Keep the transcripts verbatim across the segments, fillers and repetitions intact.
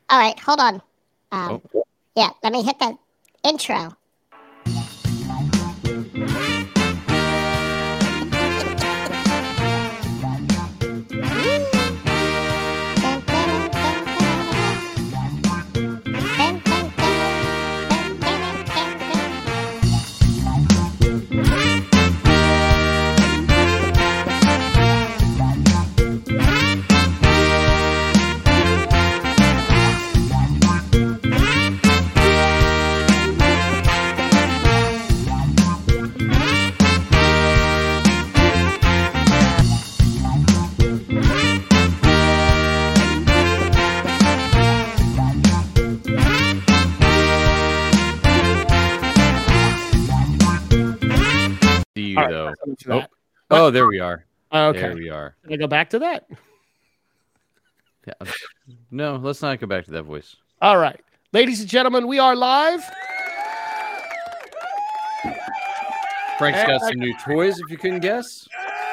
All right, hold on. Um, Oh. Yeah, let me hit the intro. See you All right, though. listen to Oh. that. oh, there we are. Okay. There we are. Can I go back to that? Yeah. No, let's not go back to that voice. All right. Ladies and gentlemen, we are live. Frank's got some new toys, if you couldn't guess.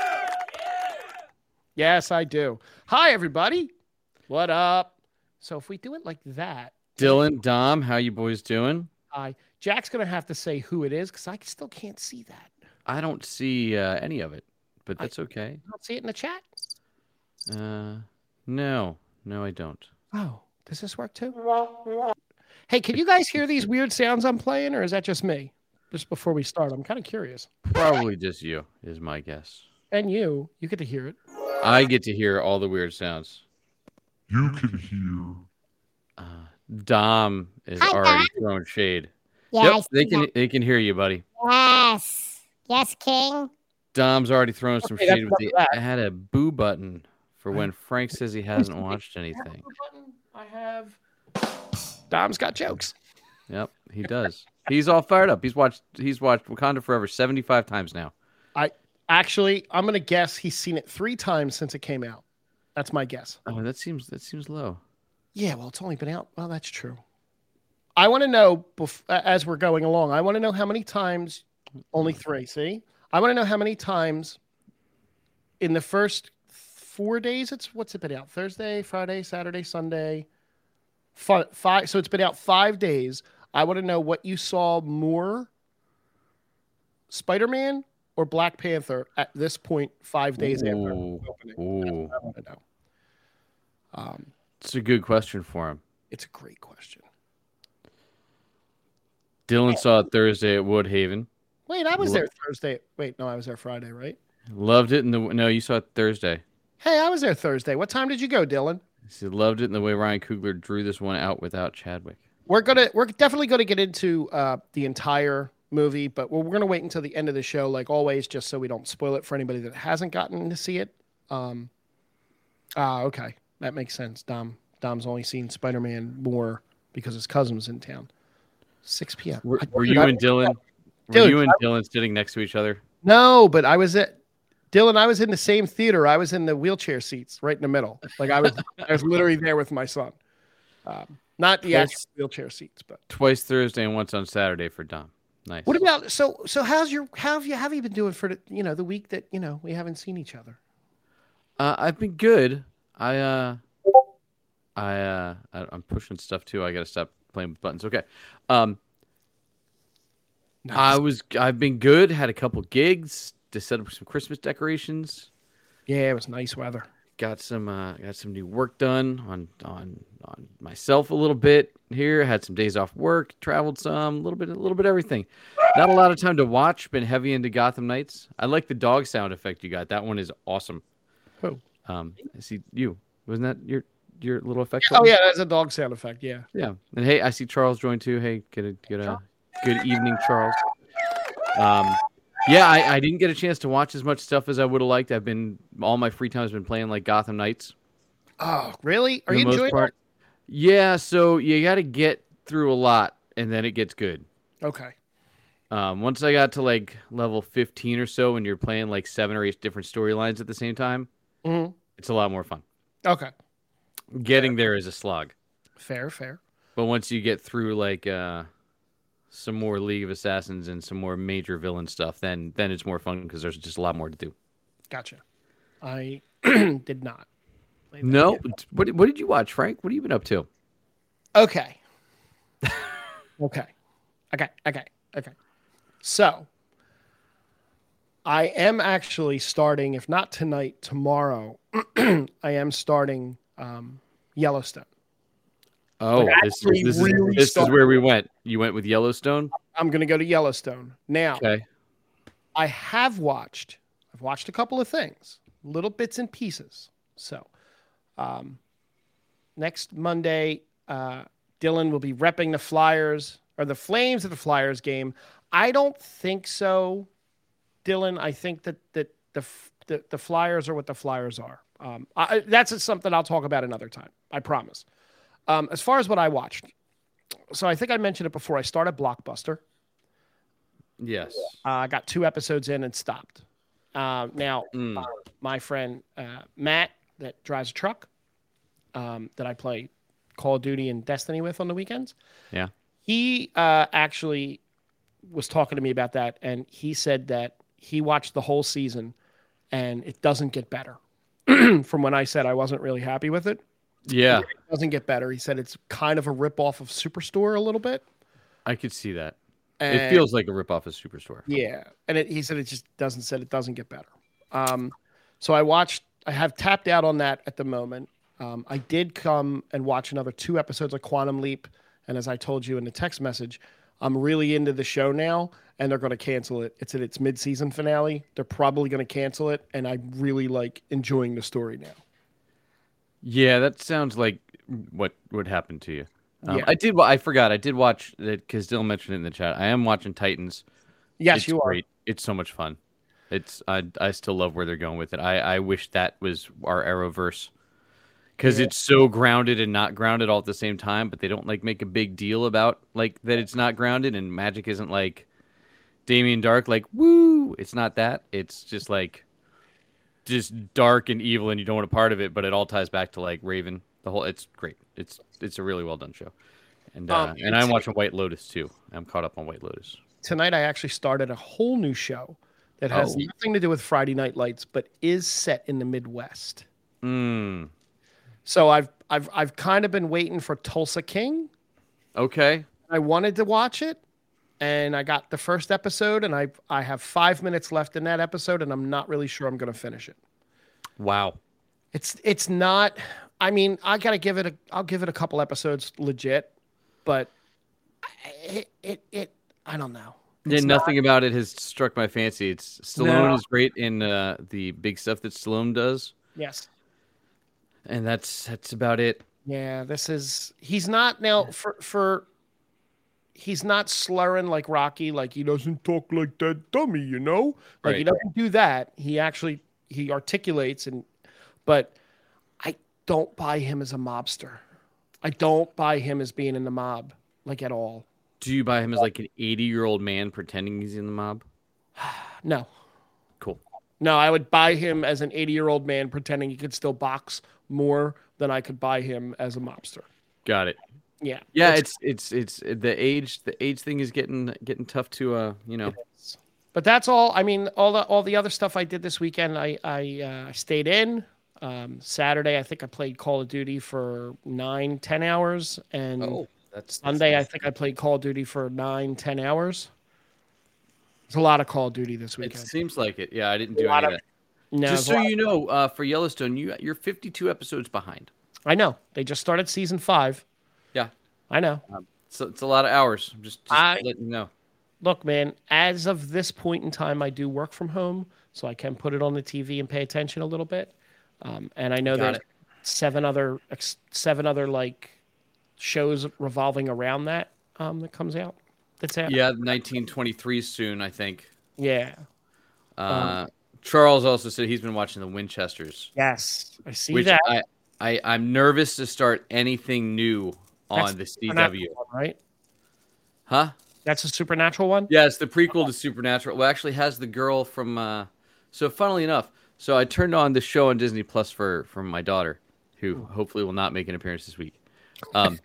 Yes, I do. Hi, everybody. What up? So if we do it like that. Dylan, Dom, how you boys doing? Hi. Jack's going to have to say who it is because I still can't see that. I don't see uh, any of it, but that's I, okay. I don't see it in the chat. Uh, no, no, I don't. Oh, does this work too? Hey, can you guys hear these weird sounds I'm playing, or is that just me? Just before we start, I'm kind of curious. Probably just you, is my guess. And you, you get to hear it. I get to hear all the weird sounds. You can hear. Uh, Dom is Hi, already Dom. throwing shade. Yeah, yep, I see they can that. they can hear you, buddy. Yes. Yes, King. Dom's already throwing some Okay, that's shade with the enough of that. add a boo button for when Frank says he hasn't watched anything. I have. Dom's got jokes. Yep, he does. He's all fired up. He's watched he's watched Wakanda Forever seventy-five times now. I actually, I'm gonna guess he's seen it three times since it came out. That's my guess. Oh, that seems that seems low. Yeah, well, it's only been out. Well, that's true. I want to know bef- as we're going along. I want to know how many times. Only three. See, I want to know how many times in the first four days. It's what's it been out? Thursday, Friday, Saturday, Sunday. Five. five so it's been out five days. I want to know what you saw more. Spider-Man or Black Panther at this point, five days after Ooh, opening. ooh. I want to know. Um, It's a good question for him. it's a great question. Dylan saw it Thursday at Woodhaven. Wait, I was Lo- there Thursday. Wait, no, I was there Friday, right? Loved it in the no, you saw it Thursday. Hey, I was there Thursday. What time did you go, Dylan? He loved it in the way Ryan Coogler drew this one out without Chadwick. We're gonna, we're definitely gonna get into uh, the entire movie, but we're, we're gonna wait until the end of the show, like always, just so we don't spoil it for anybody that hasn't gotten to see it. Um, ah, okay, that makes sense. Dom, Dom's only seen Spider-Man more because his cousin was in town. six p.m. Were, I- were you and Dylan? Were Dude, you and Dylan sitting next to each other? No, but I was at Dylan. I was in the same theater. I was in the wheelchair seats, right in the middle. Like I was, I was literally there with my son. Um, not the Yes. actual wheelchair seats, but Twice Thursday and once on Saturday for Dom. Nice. what about so? So how's your? How have you? How have you been doing for the? You know, the week that you know we haven't seen each other. Uh, I've been good. I uh, I uh, I, I'm pushing stuff too. I got to stop playing with buttons. Okay. Um, I was. I've been good. Had a couple gigs to set up some Christmas decorations. Yeah, it was nice weather. Got some. Uh, got some new work done on on on myself a little bit here. Had some days off work. Traveled some. A little bit. A little bit of everything. Not a lot of time to watch. Been heavy into Gotham Knights. I like the dog sound effect you got. That one is awesome. Who? Um, I see you. Wasn't that your your little effect? Oh button? yeah, that's a dog sound effect. Yeah. Yeah. And hey, I see Charles joined too. Hey, get a get a good evening, Charles. Um, yeah, I, I didn't get a chance to watch as much stuff as I would have liked. I've been all my free time has been playing like Gotham Knights. Oh, really? Are for the you most enjoying part. Yeah, so you got to get through a lot, and then it gets good. it? Okay. Um, once I got to like level fifteen or so, and you're playing like seven or eight different storylines at the same time, hmm it's a lot more fun. Okay. Getting there is a slog. Fair, fair. But once you get through like uh, some more League of Assassins and some more major villain stuff, then then it's more fun because there's just a lot more to do. Gotcha. I did not. play that No, yet. what what did you watch, Frank? What have you been up to? Okay. okay. Okay. Okay. Okay. So I am actually starting, if not tonight, tomorrow, I am starting um, Yellowstone. Oh, Like, this is actually this really is this is start- where we went. You went with Yellowstone. I'm going to go to Yellowstone. Now, Okay. I have watched, I've watched a couple of things, little bits and pieces. So, um, next Monday, uh, Dylan will be repping the Flyers or the Flames at the Flyers game. I don't think so, Dylan. I think that that the the, the Flyers are what the Flyers are. Um, I, that's something I'll talk about another time. I promise. Um, as far as what I watched, so I think I mentioned it before. I started Blockbuster. Yes. Uh, I got two episodes in and stopped. Uh, now, Mm. uh, my friend uh, Matt, that drives a truck, um, that I play Call of Duty and Destiny with on the weekends. Yeah. He uh, actually was talking to me about that, and he said that he watched the whole season, and it doesn't get better. From when I said I wasn't really happy with it, Yeah, it doesn't get better. He said it's kind of a ripoff of Superstore a little bit. I could see that. And It feels like a ripoff of Superstore. Yeah, and it, he said it just doesn't said it doesn't get better. Um, so I watched. I have tapped out on that at the moment. Um, I did come and watch another two episodes of Quantum Leap, and as I told you in the text message, I'm really into the show now, and they're going to cancel it. It's at its mid-season finale. They're probably going to cancel it, and I'm really like enjoying the story now. Yeah, that sounds like what would happen to you. Um, Yeah. I did. wa- I forgot. I did watch it because Dylan mentioned it in the chat. I am watching Titans. Yes, It's you are. great. It's so much fun. It's I I still love where they're going with it. I I wish that was our Arrowverse because Yeah. it's so grounded and not grounded all at the same time. But they don't like make a big deal about like that it's not grounded, and magic isn't like Damien Dark. Like woo, it's not that. It's just like just dark and evil, and you don't want a part of it. But it all ties back to like Raven. The whole it's great. It's it's a really well done show. And uh, Um, and I'm watching White Lotus too. I'm caught up on White Lotus. Tonight I actually started a whole new show that has Oh. nothing to do with Friday Night Lights, but is set in the Midwest. Mm. So I've I've I've kind of been waiting for Tulsa King. Okay. I wanted to watch it, and I got the first episode, and I I have five minutes left in that episode, and I'm not really sure I'm going to finish it. Wow. It's it's not. I mean, I gotta give it a. I'll give it a couple episodes legit, but it it, it I don't know. Yeah, It's nothing about it has struck my fancy. It's Stallone No. is great in uh, the big stuff that Stallone does, Yes. and that's that's about it. Yeah, this is he's not now for for he's not slurring like Rocky, like he doesn't talk like that dummy, you know? Like he Right. doesn't do that. He actually he articulates and but I don't buy him as a mobster. I don't buy him as being in the mob like at all. Do you buy him as like an eighty-year-old man pretending he's in the mob? No. Cool. No, I would buy him as an eighty-year-old man pretending he could still box more than I could buy him as a mobster. Got it. Yeah. Yeah, It's- it's it's it's the age the age thing is getting getting tough to uh you know. But that's all. I mean, all the all the other stuff I did this weekend, I I uh, stayed in. Um, Saturday, I think I played Call of Duty for nine, ten hours, and Oh, that's Sunday, I think I played Call of Duty for nine, ten hours. There's a lot of Call of Duty this It weekend. seems like it. Yeah, I didn't do lot any of of- that. No, Just there's a so lot- you know, uh, for Yellowstone, you you're fifty-two episodes behind. I know they just started season five. Yeah, I know. so it's a lot of hours. I'm just, just I- letting you know. Look, man, as of this point in time, I do work from home, so I can put it on the T V and pay attention a little bit. Um, and I know Got there's it. seven other ex- seven other like shows revolving around that um, that comes out. That's out. Yeah, nineteen twenty-three soon, I think. Yeah. Uh, Charles also said he's been watching the Winchesters, Yes, I see which that. I, I I'm nervous to start anything new That's on the C Supernatural W. one, right? Huh? That's a supernatural one. Yeah, it's the prequel to Supernatural. Well, actually, has the girl from. Uh, so, funnily enough, so I turned on the show on Disney Plus for for my daughter, who hopefully will not make an appearance this week. Um,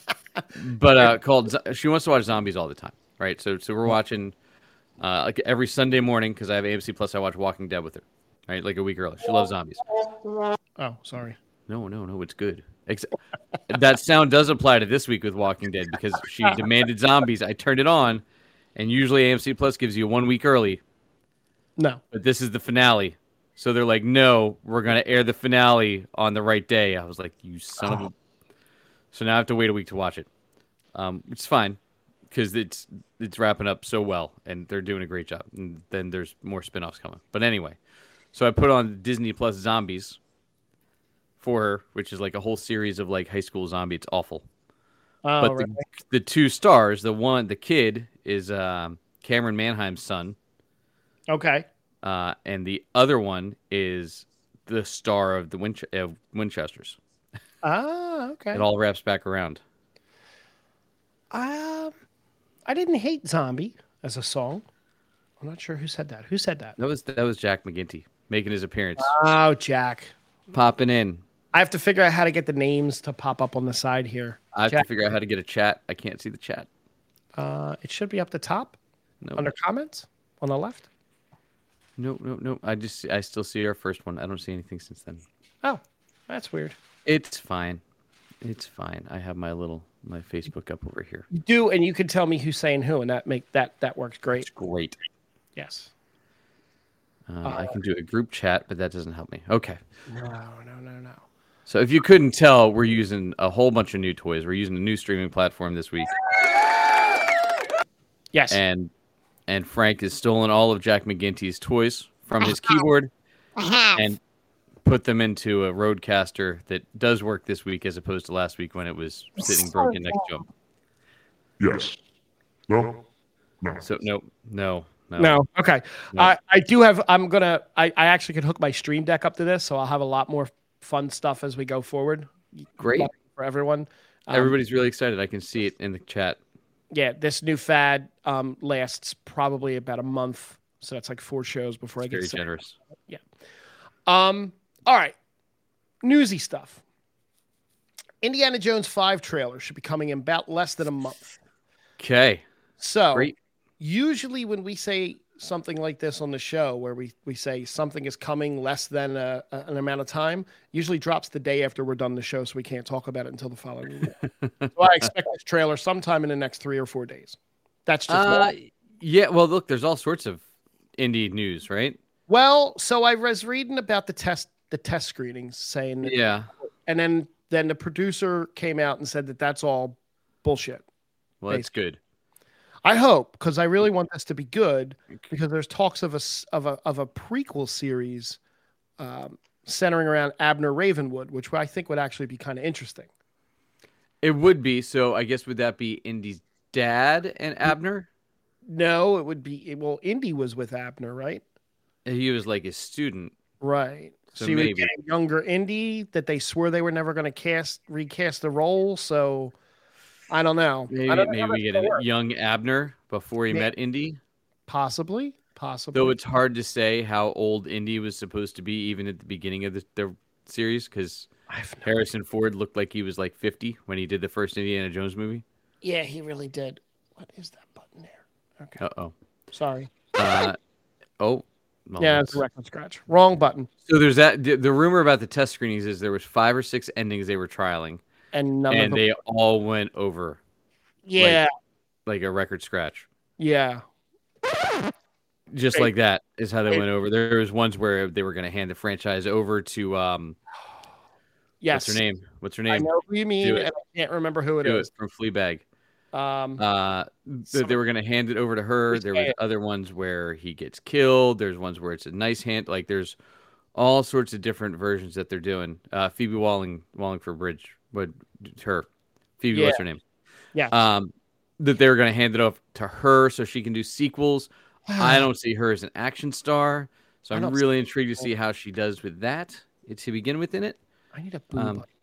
but uh, called Zo- she wants to watch zombies all the time, right? So, so we're watching uh, like every Sunday morning because I have A M C Plus. I watch Walking Dead with her, right? Like a week early. She loves zombies. Oh, sorry. No, no, no, it's good. Ex- that sound does apply to this week with Walking Dead because she demanded zombies. I turned it on, and usually A M C Plus gives you one week early. No. But this is the finale. So they're like, no, we're going to air the finale on the right day. I was like, you son of a... So now I have to wait a week to watch it. Um, it's fine because it's it's wrapping up so well, and they're doing a great job. And then there's more spinoffs coming. But anyway, so I put on Disney Plus Zombies for her, which is like a whole series of like high school zombie. It's awful. Oh, but right. the, the two stars, the one, the kid is um, Cameron Manheim's son. Okay. Uh, and the other one is the star of the Winch- of Winchesters. Ah, okay. It all wraps back around. Um, I didn't hate Zombie as a song. I'm not sure who said that. Who said that? That was that was Jack McGinty making his appearance, Oh, Jack. popping in. I have to figure out how to get the names to pop up on the side here. I have Jack. to figure out how to get a chat. I can't see the chat. Uh, it should be up the top No, under comments on the left. no, no, no. I just I still see our first one. I don't see anything since then. Oh, that's weird. It's fine. It's fine. I have my little my Facebook up over here. You do, and you can tell me who's saying who, and that make that that works great. It's great. Yes. Uh, I can do a group chat, but that doesn't help me. Okay. No, no, no, no. So if you couldn't tell, we're using a whole bunch of new toys. We're using a new streaming platform this week. Yes. And and Frank has stolen all of Jack McGinty's toys from his keyboard I have. and put them into a Rodecaster that does work this week as opposed to last week when it was sitting broken next to him. Yes. No. No. So no, no, no. No. Okay. No. I, I do have, I'm going to, I I actually can hook my Stream Deck up to this, so I'll have a lot more fun stuff as we go forward. Great. For everyone. Um, Everybody's really excited. I can see it in the chat. Yeah, this new fad um, lasts probably about a month. So that's like four shows before I It's get very sick. generous. Um, all right. Newsy stuff. Indiana Jones five trailer should be coming in about less than a month. Okay. So Great. usually when we say something like this on the show, where we, we say something is coming less than a, a- an amount of time, usually drops the day after we're done the show, so we can't talk about it until the following week. So I expect this trailer sometime in the next three or four days. That's just Uh, yeah. Well, look, there's all sorts of indie news, right? well. So I was reading about the test the test screenings, saying that, Yeah. and then then the producer came out and said that that's all bullshit. Well, that's good. I hope, because I really want this to be good, because there's talks of a s- of a of a prequel series um, centering around Abner Ravenwood, which I think would actually be kind of interesting. It would be. So I guess would that be Indy's dad and Abner? No, it would be well. Indy was with Abner, right? He was like his student. Right. So So, you would maybe. get a younger Indy that they swore they were never going to cast recast the role. So I don't know. Maybe I don't know maybe how we that's get gonna a work. young Abner before he Maybe. met Indy. Possibly, possibly. Though it's hard to say how old Indy was supposed to be, even at the beginning of the, the series, because I have no- Harrison Ford looked like he was like fifty when he did the first Indiana Jones movie. Yeah, he really did. What is that button there? Okay, Uh oh. sorry. Uh, oh. well, Yeah, that's- it's a record scratch. Wrong button. So there's that. The, the rumor about the test screenings is there was five or six endings they were trialing, And none and of them. they all went over Yeah, like a record scratch. yeah. Just Great. like that is how they Great. went over. There was ones where they were going to hand the franchise over to um. Yes. What's her name? What's her I name? know who you mean, Do it. and I can't remember who it Do is. it from Fleabag. Um, Uh, th- they were going to hand it over to her. Who's There was that? other ones where he gets killed. There's ones where it's a nice hand. Like there's all sorts of different versions that they're doing. Uh, Phoebe Walling, Wallingford Bridge, what her, Phoebe, Yeah. what's her name? yeah. Um, that they were going to hand it off to her so she can do sequels. I don't see her as an action star, so I I'm don't really see- intrigued to see how she does with that. It, to begin with, in it, I need a boom um, button.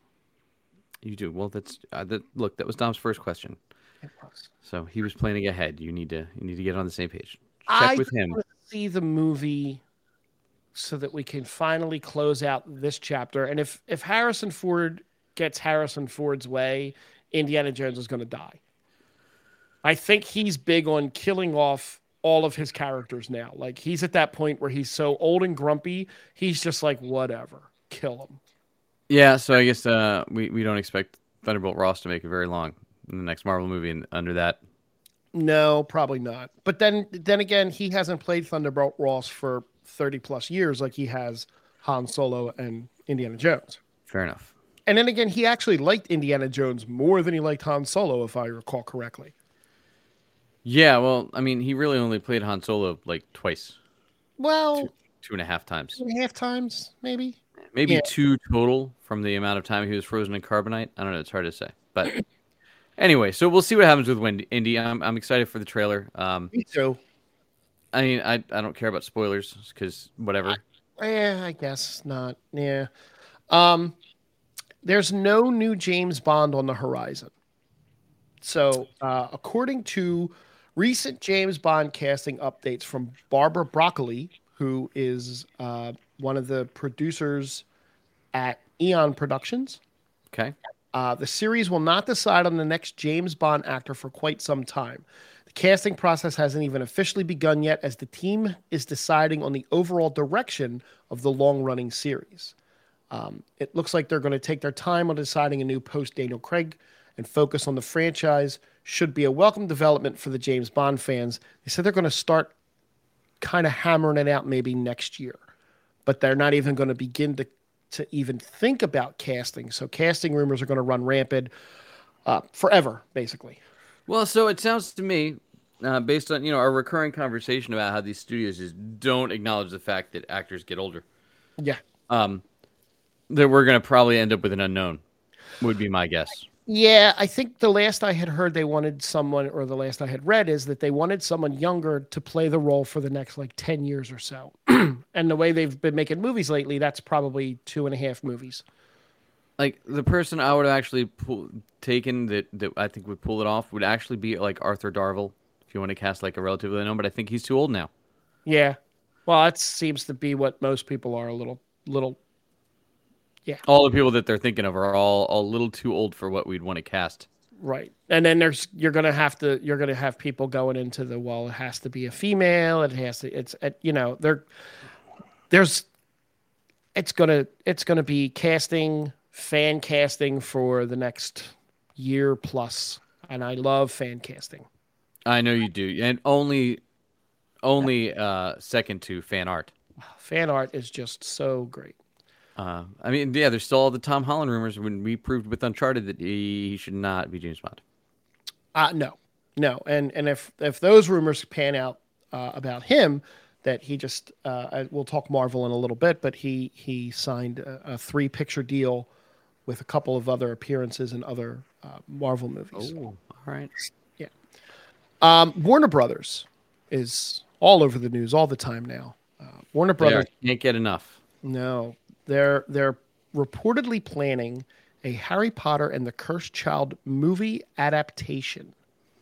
you do well. That's uh, that. Look, that was Dom's first question. It was. So he was planning ahead. You need to you need to get on the same page. Check I with him. want to see the movie so that we can finally close out this chapter. And if if Harrison Ford gets Harrison Ford's way, Indiana Jones is going to die. I think he's big on killing off all of his characters now. Like he's at that point where he's so old and grumpy, he's just like whatever, kill him. Yeah, so I guess uh, we we don't expect Thunderbolt Ross to make it very long in the next Marvel movie, and under that. No, probably not. But then then again, he hasn't played Thunderbolt Ross for thirty plus years like he has Han Solo and Indiana Jones. Fair enough. And then again, he actually liked Indiana Jones more than he liked Han Solo, if I recall correctly. Yeah, well, I mean, he really only played Han Solo like twice, Well, two, two and a half times, two and a half times, maybe. maybe Yeah. two total from the amount of time he was frozen in carbonite. I don't know; it's hard to say. But anyway, so we'll see what happens with Wendy, Indy. I'm I'm excited for the trailer. Um, Me too. I mean, I I don't care about spoilers because whatever. Yeah, I guess not. Yeah. Um, there's no new James Bond on the horizon. So, uh, according to recent James Bond casting updates from Barbara Broccoli, who is uh, one of the producers at Eon Productions, Okay. uh, the series will not decide on the next James Bond actor for quite some time. The casting process hasn't even officially begun yet, as the team is deciding on the overall direction of the long-running series. Um, it looks like they're going to take their time on deciding a new post-Daniel Craig and focus on the franchise. Should be a welcome development for the James Bond fans. They said they're going to start kind of hammering it out maybe next year, but they're not even going to begin to to even think about casting. So casting rumors are going to run rampant uh, forever, basically. Well, so it sounds to me, uh, based on you know our recurring conversation about how these studios just don't acknowledge the fact that actors get older, Yeah. um, that we're going to probably end up with an unknown. Would be my guess. Yeah, I think the last I had heard they wanted someone, or the last I had read is that they wanted someone younger to play the role for the next like ten years or so. And the way they've been making movies lately, that's probably two and a half movies. Like the person I would have actually pull, taken that, that I think would pull it off would actually be like Arthur Darvill, if you want to cast like a relatively unknown, but I think he's too old now. Yeah. Well, that seems to be what most people are a little, little. Yeah. All the people that they're thinking of are all, all a little too old for what we'd want to cast. Right. And then there's, you're going to have to, you're going to have people going into the, well, it has to be a female. It has to, it's, it, you know, they're, there's, it's going to, it's going to be casting, fan casting for the next year plus. And I love fan casting. I know you do. And only, only uh, second to fan art. Fan art is just so great. Uh, I mean, yeah, there's still all the Tom Holland rumors when we proved with Uncharted that he should not be James Bond. Uh, no, no. And, and if, if those rumors pan out uh, about him, that he just, uh, I, we'll talk Marvel in a little bit, but he, he signed a, a three picture deal with a couple of other appearances in other uh, Marvel movies. Oh, all right. Yeah. Um, Warner Brothers is all over the news all the time now. Uh, Warner Brothers. They are. Can't get enough. No, they're, they're reportedly planning a Harry Potter and the Cursed Child movie adaptation.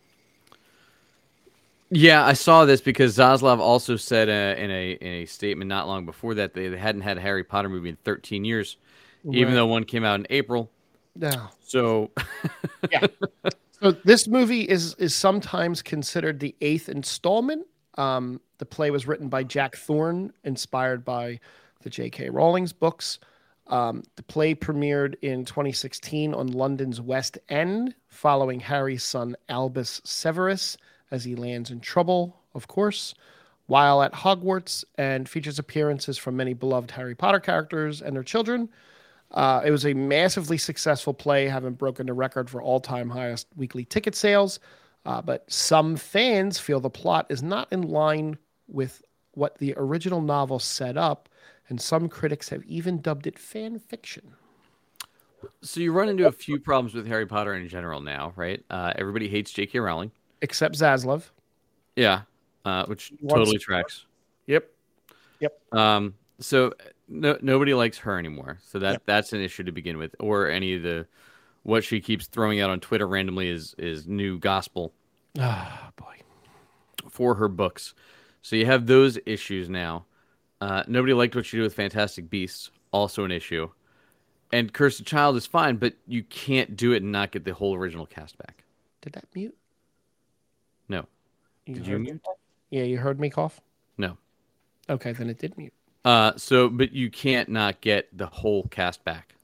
Yeah, I saw this because Zaslav also said uh, in a in a statement not long before that they hadn't had a Harry Potter movie in thirteen years, even Right. though one came out in April. No. So, Yeah. So this movie is is sometimes considered the eighth installment. Um, the play was written by Jack Thorne, inspired by the J K. Rowling's books. Um, the play premiered in twenty sixteen on London's West End, following Harry's son Albus Severus as he lands in trouble, of course, while at Hogwarts, and features appearances from many beloved Harry Potter characters and their children. Uh, it was a massively successful play, having broken the record for all-time highest weekly ticket sales. Uh, but some fans feel the plot is not in line with what the original novel set up, and some critics have even dubbed it fan fiction. so you run into a few problems with Harry Potter in general now, right? Uh, everybody hates J K. Rowling. Except Zaslav. Yeah, uh, which Wants- totally tracks. Yep. Yep. Um, so no, nobody likes her anymore. So that Yep. that's an issue to begin with, or any of the what she keeps throwing out on Twitter randomly is is new gospel Ah, boy. for her books. So you have those issues now. Uh, nobody liked what she did with Fantastic Beasts, also an issue. And Cursed Child is fine, but you can't do it and not get the whole original cast back. Did that mute? No. Did you heard me mute? cough? Yeah, you heard me cough? No. Okay, then it did mute. Uh, so, but you can't not get the whole cast back.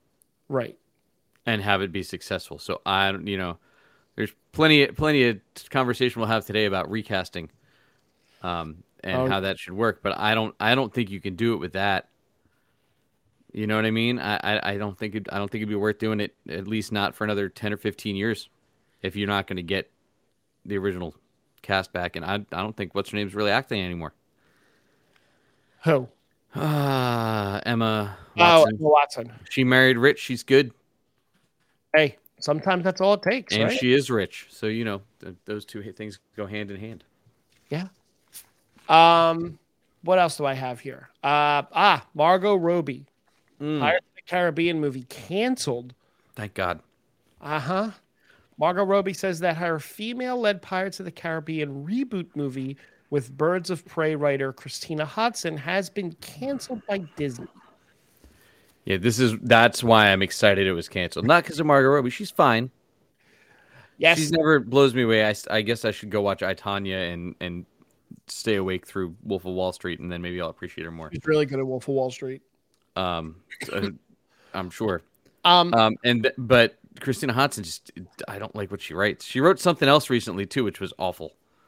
Right. and have it be successful. So I don't, you know, there's plenty, plenty of conversation we'll have today about recasting, um, and Oh. how that should work. But I don't, I don't think you can do it with that. You know what I mean? I, I, I don't think, it, I don't think it'd be worth doing it. At least not for another ten or fifteen years, if you're not going to get the original cast back. And I, I don't think what's her name's really acting anymore. Who? Ah, Emma Oh, Watson. Emma Watson. She married rich. She's good, Hey, sometimes that's all it takes, and right? she is rich. So you know, th- those two things go hand in hand. Yeah. Um, what else do I have here? Uh, ah, Margot Robbie, Mm, Pirates of the Caribbean movie canceled. thank God. Uh huh. Margot Robbie says that her female-led Pirates of the Caribbean reboot movie with Birds of Prey writer Christina Hodson has been canceled by Disney. Yeah, this is that's why I'm excited it was canceled. Not because of Margot Robbie. She's fine. Yes, She's never blows me away. I, s- I guess I should go watch I, Tonya and and stay awake through Wolf of Wall Street, and then maybe I'll appreciate her more. she's really good at Wolf of Wall Street. Um, so, I'm sure. Um, Um, and th- but Christina Hodson just I don't like what she writes. She wrote something else recently too, which was awful.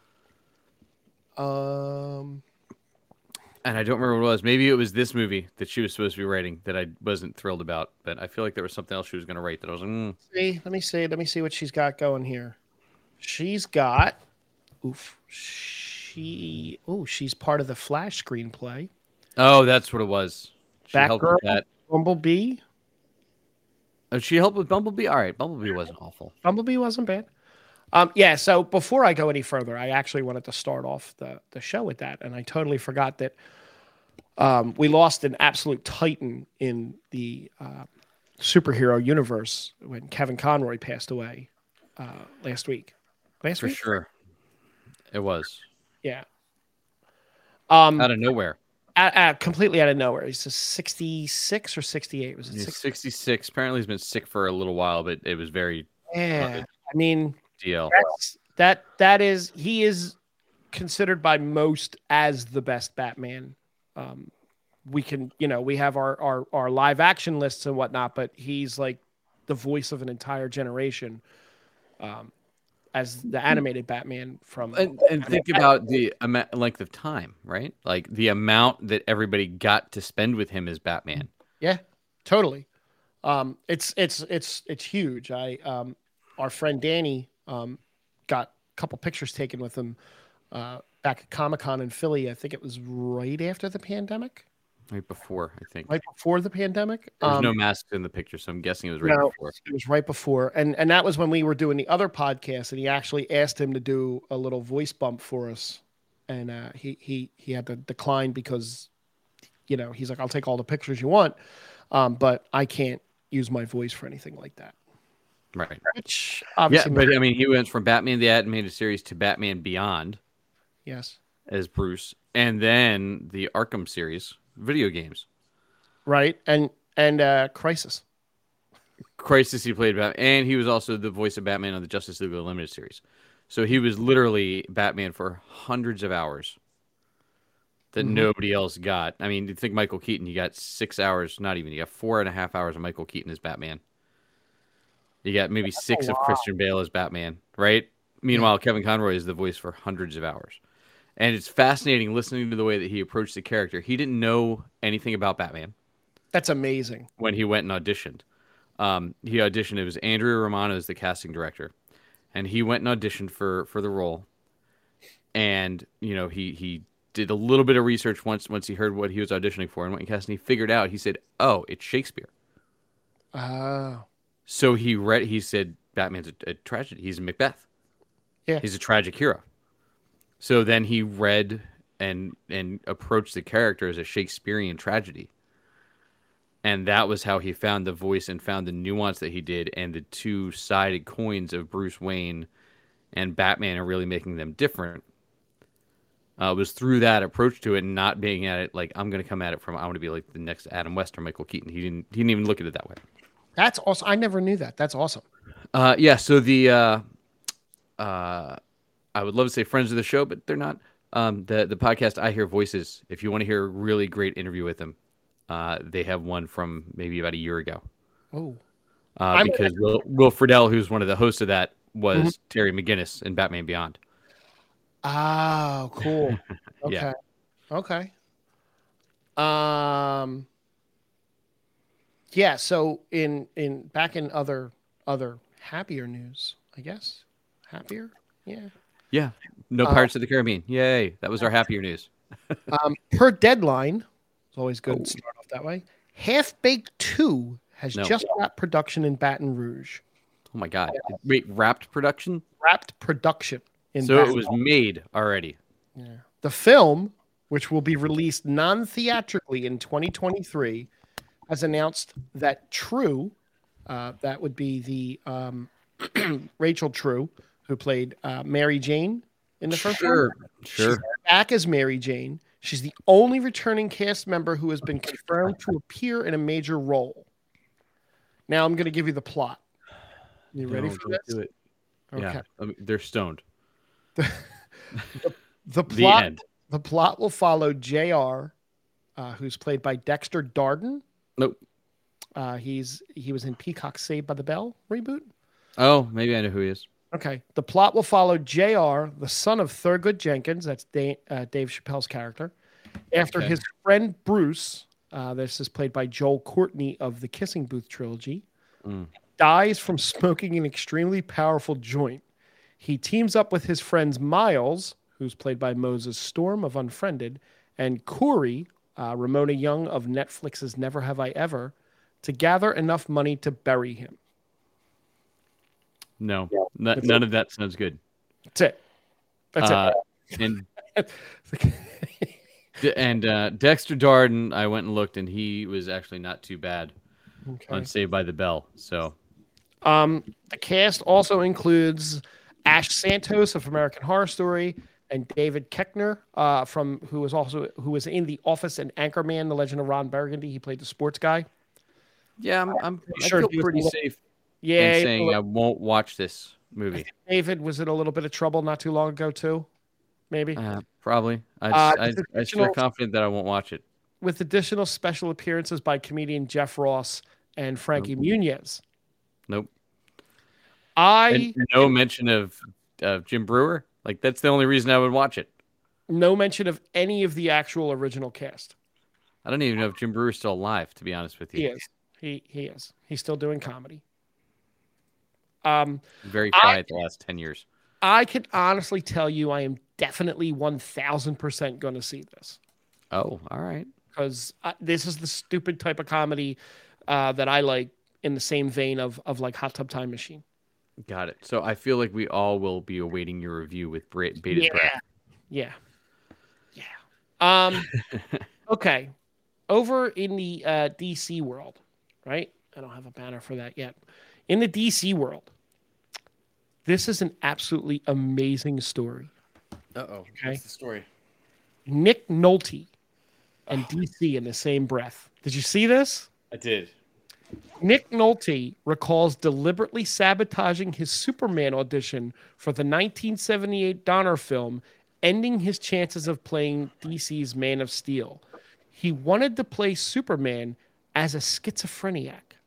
um, And I don't remember what it was. Maybe it was this movie that she was supposed to be writing that I wasn't thrilled about. But I feel like there was something else she was going to write that I was like, mm. see, let me see, let me see what she's got going here. She's got, oof, she, oh, she's part of the Flash screenplay. Oh, that's what it was. She helped with Batgirl, that. Bumblebee. Oh, she helped with Bumblebee? All right, Bumblebee wasn't awful. Bumblebee wasn't bad. Um, yeah, so before I go any further, I actually wanted to start off the, the show with that, and I totally forgot that um, we lost an absolute titan in the uh, superhero universe when Kevin Conroy passed away uh, last week. Last For week? sure. It was. Yeah. Um, Out of nowhere. at, at, completely out of nowhere. He's a sixty-six or sixty-eight. Was it He's six? sixty-six. Apparently he's been sick for a little while, but it was very Yeah. I mean, D L. that's, that that is he is considered by most as the best Batman. Um, we can, you know, we have our, our our live action lists and whatnot, but he's like the voice of an entire generation. Um, as the animated Batman from And, and think about the amount, length of time, right? Like the amount that everybody got to spend with him as Batman. Yeah, totally. Um, it's it's it's it's huge. I um, our friend Danny um, got a couple pictures taken with him uh, back at Comic-Con in Philly. I think it was right after the pandemic, Right before, I think. right before the pandemic. There was Um, no masks in the picture, so I'm guessing it was right no, before. it was right before, and and that was when we were doing the other podcast, and he actually asked him to do a little voice bump for us, and uh, he he he had to decline because, you know, he's like, I'll take all the pictures you want, um, but I can't use my voice for anything like that. Right. Which Yeah, obviously, but I mean, he went from Batman the Animated Series to Batman Beyond yes, as Bruce, and then the Arkham series video games. right, and and uh, Crisis. Crisis, he played Batman, and he was also the voice of Batman on the Justice League Limited series. So he was literally Batman for hundreds of hours that Mhm. nobody else got. I mean, you think Michael Keaton, you got six hours, not even, you got four and a half hours of Michael Keaton as Batman. You got maybe six of lot. Christian Bale as Batman, right? Meanwhile, Kevin Conroy is the voice for hundreds of hours. And it's fascinating listening to the way that he approached the character. He didn't know anything about Batman That's amazing. when he went and auditioned. Um, he auditioned. It was Andrea Romano as the casting director, and he went and auditioned for for the role. And you know, he he did a little bit of research once once he heard what he was auditioning for and went and cast. And he figured out. He said, "Oh, it's Shakespeare." Oh, So he read. He said, "Batman's a, a tragedy. He's a Macbeth. Yeah. He's a tragic hero." So then he read and and approached the character as a Shakespearean tragedy. And that was how he found the voice and found the nuance that he did, and the two-sided coins of Bruce Wayne and Batman are really making them different. Uh, it was through that approach to it, and not being at it like, I'm going to come at it from, I want to be like the next Adam West or Michael Keaton. He didn't. He didn't even look at it that way. that's awesome. I never knew that. That's awesome. Uh, yeah. So the uh, uh, I would love to say friends of the show, but they're not. Um, the the podcast I Hear Voices. If you want to hear a really great interview with them, uh, they have one from maybe about a year ago. Oh, uh, I'm- because Will, Will Friedle, who's one of the hosts of that, was Mhm. Terry McGinnis in Batman Beyond. Oh, cool. Okay. Yeah. Okay. Um. Yeah. So in in back in other other happier news, I guess. Happier. Yeah. Yeah. No Uh, Pirates of the Caribbean. Yay. That was our happier news. Um. Per Deadline, it's always good Oh. to start off that way. Half Baked Two has No. just wrapped production in Baton Rouge. Oh my God. Wait, wrapped production? Wrapped production in. So Baton it was made already. Yeah. The film, which will be released non-theatrically in twenty twenty-three, has announced that True, uh, that would be the um, Rachel True, who played uh, Mary Jane in the first Sure. one, Sure. she's back as Mary Jane. She's the only returning cast member who has been confirmed to appear in a major role. Now I'm going to give you the plot. You ready No, for don't this? do it. Okay. Yeah. I mean, they're stoned. The The plot. end. The plot will follow J R, uh, who's played by Dexter Darden. Nope. Uh, he's he was in Peacock Saved by the Bell reboot. Oh, maybe I know who he is. Okay. The plot will follow J R, the son of Thurgood Jenkins. That's Dave, uh, Dave Chappelle's character. After Okay. his friend Bruce, uh, this is played by Joel Courtney of the Kissing Booth trilogy, Mm. dies from smoking an extremely powerful joint. He teams up with his friends Miles, who's played by Moses Storm of Unfriended, and Corey, uh, Ramona Young of Netflix's Never Have I Ever, to gather enough money to bury him. No, n- none of that sounds good. That's it. That's Uh, and and uh, Dexter Darden, I went and looked, and he was actually not too bad it. Okay. on Saved by the Bell. So Um, the cast also includes Ash Santos of American Horror Story and David Keckner, uh, from who was also who was in The Office and Anchorman: The Legend of Ron Burgundy. He played the sports guy. yeah, I'm, I'm I Sure, feel he was pretty a little- safe Yeah, in he- saying I won't watch this movie. David was in a little bit of trouble not too long ago too. Maybe Uh, probably. I Uh, just, I, it's I just feel additional- confident that I won't watch it. with additional special appearances by comedian Jeff Ross and Frankie Muniz. Nope. I And no mention of of Jim Brewer. Like that's the only reason I would watch it. no mention of any of the actual original cast. I don't even know if Jim Brewer's still alive. To be honest with you, He is. He he is. He's still doing comedy. Um. very I- quiet the last ten years. I can honestly tell you I am definitely one thousand percent going to see this Oh, all right. because this is the stupid type of comedy uh, that I like in the same vein of, of like Hot Tub Time Machine. Got it. So I feel like we all will be awaiting your review with bra- bated Yeah. breath. Yeah. Yeah. Um, okay. Over in the uh, D C world, right? I don't have a banner for that yet. In the D C world, this is an absolutely amazing story. Uh oh. Okay. What's the story? Nick Nolte and D C in the same breath. Did you see this? I did. Nick Nolte recalls deliberately sabotaging his Superman audition for the nineteen seventy-eight Donner film, ending his chances of playing D C's Man of Steel. He wanted to play Superman as a schizophrenic.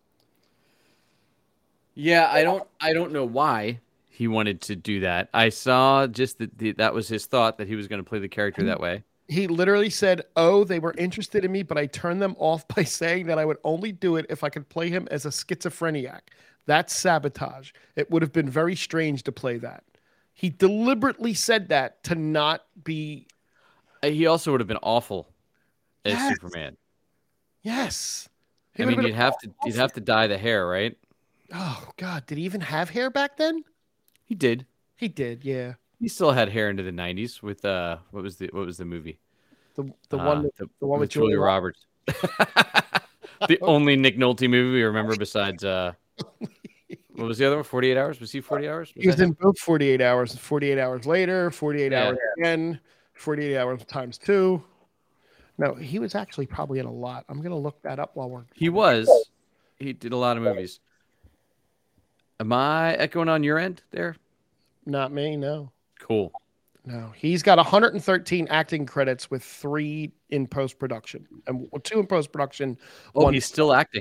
Yeah, I don't. I don't know why he wanted to do that. I saw just that the, that was his thought that he was going to play the character that way. He literally said, "Oh, they were interested in me, but I turned them off by saying that I would only do it if I could play him as a schizophrenic. That's sabotage. It would have been very strange to play that." He deliberately said that to not be. Uh, He also would have been awful as Yes. Superman. Yes. He I would mean, been you'd have to you'd have to dye the hair, right? Oh God! Did he even have hair back then? He did. He did. Yeah. He still had hair into the nineties with uh what was the what was the movie? The the Uh, one with, the, the one with Julia Julia Roberts. The only Nick Nolte movie we remember besides uh what was the other one? forty-eight hours? Was he forty hours? Was He was that in him? both forty-eight hours. forty-eight hours later. forty-eight Yeah. hours again. forty-eight hours times two. No, he was actually probably in a lot. I'm gonna look that up while we're. He was. He did a lot of movies. Am I echoing on your end there? Not me. No. Cool. No, he's got one hundred thirteen acting credits with three in post production and two in post production. Oh, one he's still acting.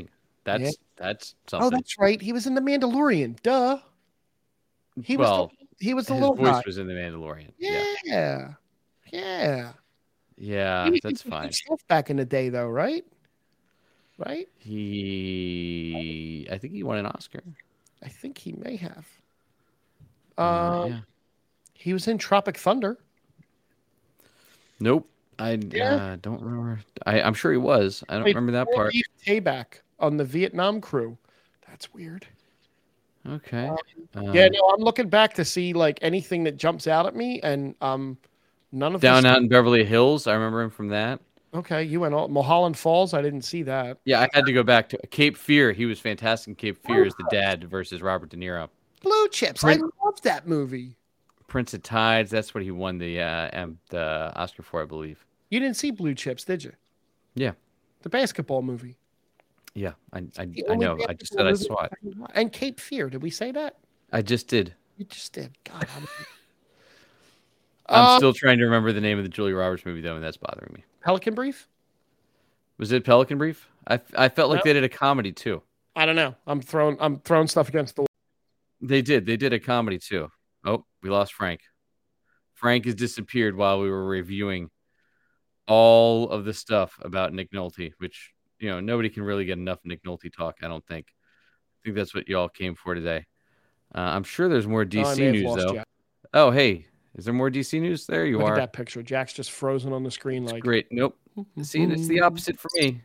That's Yeah. that's Oh, something. that's right. He was in The Mandalorian. Duh. He was well, the, he was the his little voice guy. was in the Mandalorian. Yeah, Yeah. Yeah. yeah, He was that's doing fine. good stuff back in the day, though, right? Right? He, I think he won an Oscar. I think he may have. Uh, Um, yeah. He was in Tropic Thunder. Nope. I Yeah. uh, don't remember. I, I'm sure he was. I don't Played remember that Four part. Leaf Tayback on the Vietnam crew. That's weird. Okay. Uh, Yeah, no, I'm looking back to see like anything that jumps out at me, and um, none of Down this. out in Beverly Hills. I remember him from that. Okay, you went all Mulholland Falls. I didn't see that. Yeah, I had to go back to Cape Fear. He was fantastic in Cape Fear as the dad versus Robert De Niro. Blue Chips. Prin- I love that movie. Prince of Tides. That's what he won the uh, um, the Oscar for, I believe. You didn't see Blue Chips, did you? Yeah. The basketball movie. Yeah, I I, The I only know. I just basketball said I movie saw it. I can- And Cape Fear. Did we say that? I just did. You just did. God. I'm, I'm Um, still trying to remember the name of the Julia Roberts movie, though, and that's bothering me. Pelican Brief. Was it Pelican Brief? I, I felt like No. they did a comedy, too. I don't know. I'm throwing. I'm throwing stuff against the wall. They did. They did a comedy, too. Oh, we lost Frank. Frank has disappeared while we were reviewing all of the stuff about Nick Nolte, which, you know, nobody can really get enough Nick Nolte talk, I don't think. I think that's what y'all came for today. Uh, I'm sure there's more D Oh, I C may have news, lost though. Jack. Oh, hey, is there more D C news? There you Look are. at that picture. Jack's just frozen on the screen. It's Like great. Nope. See, it's the opposite for me.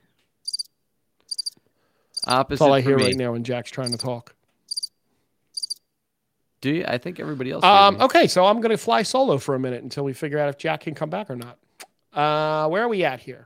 Opposite That's all I for hear me. right now when Jack's trying to talk. Do you? I think everybody else. Um, hears me. okay, so I'm going to fly solo for a minute until we figure out if Jack can come back or not. Uh, where are we at here?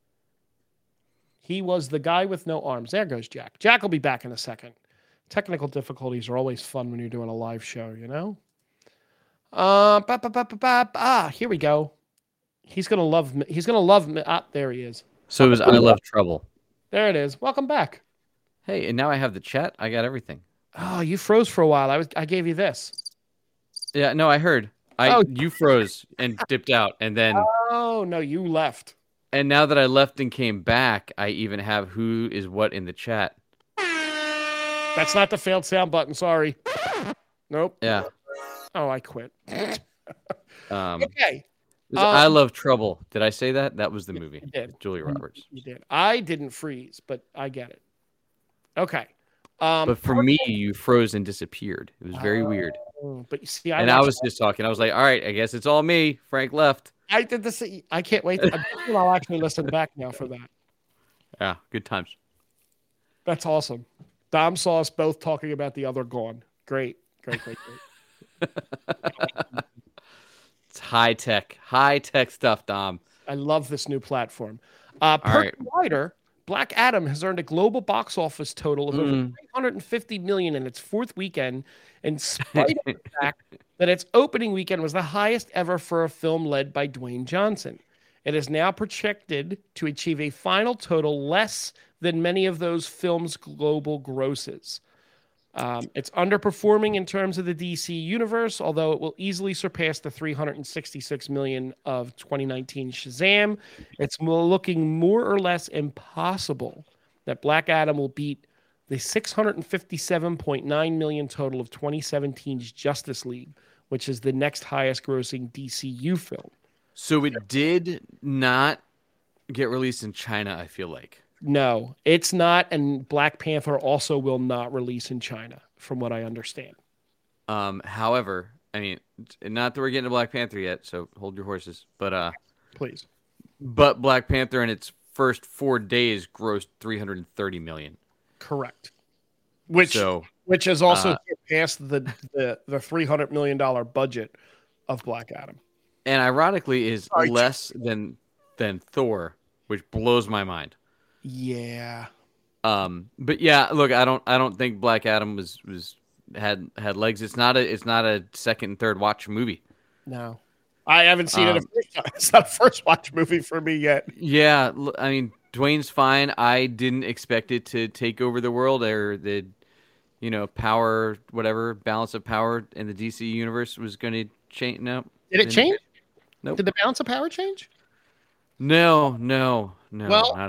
He was the guy with no arms. There goes Jack. Jack will be back in a second. Technical difficulties are always fun when you're doing a live show, you know? Uh, ba, ba, ba, ba, ba, ah, here we go. He's going to love me. He's going to love me. Ah, there he is. So it was I Love Trouble. There it is. Welcome back. Hey, and now I have the chat. I got everything. Oh, you froze for a while. I was I gave you this. Yeah, no, I heard. I Oh. you froze and dipped out, and then Oh, no, you left. and now that I left and came back, I even have who is what in the chat. That's not the failed sound button. Sorry. Nope. Yeah. Oh, I quit. Um, Okay. it was I Um, Love Trouble. Did I say that? That was the movie. You did. Julia Roberts. You did. I didn't freeze, but I get it. Okay. Um, But for me, you froze and disappeared. It was very weird. oh, but you see, I, And I watched- was just talking. I was like, all right, I guess it's all me. Frank left. I did this. I can't wait. I'm thinking I'll actually listen back now for that. Yeah, good times. That's awesome. Dom saw us both talking about the other gone. Great. Great, great, great. It's high tech, high tech stuff, Dom. I love this new platform. Uh, All per right. writer, Black Adam has earned a global box office total of over Mm. three hundred fifty million in its fourth weekend, in spite of the fact that its opening weekend was the highest ever for a film led by Dwayne Johnson. It is now projected to achieve a final total less than many of those films' global grosses. Um, it's underperforming in terms of the D C universe, although it will easily surpass the three hundred sixty-six million of twenty nineteen Shazam. It's mo- looking more or less impossible that Black Adam will beat the six hundred fifty-seven point nine million total of twenty seventeen's Justice League, which is the next highest grossing D C U film. So it did not get released in China, I feel like. No, it's not, and Black Panther also will not release in China, from what I understand. Um, however, I mean, not that we're getting to Black Panther yet, so hold your horses. But uh, Please. but Black Panther in its first four days grossed three hundred thirty million. Correct. Which So which has also uh, surpassed the the the three hundred million dollar budget of Black Adam. and ironically is Sorry. less than than Thor, which blows my mind. Yeah. Um, but yeah, look, I don't I don't think Black Adam was was had had legs. It's not a it's not a second and third watch movie. No. I haven't seen it a Um, first time. It's not a first watch movie for me yet. Yeah, l- I mean, Dwayne's fine. I didn't expect it to take over the world or the, you know, power, whatever, balance of power in the D C universe was going to change. No. Did it didn't. change? Nope. Did the balance of power change? No, no, no, Well- not at all.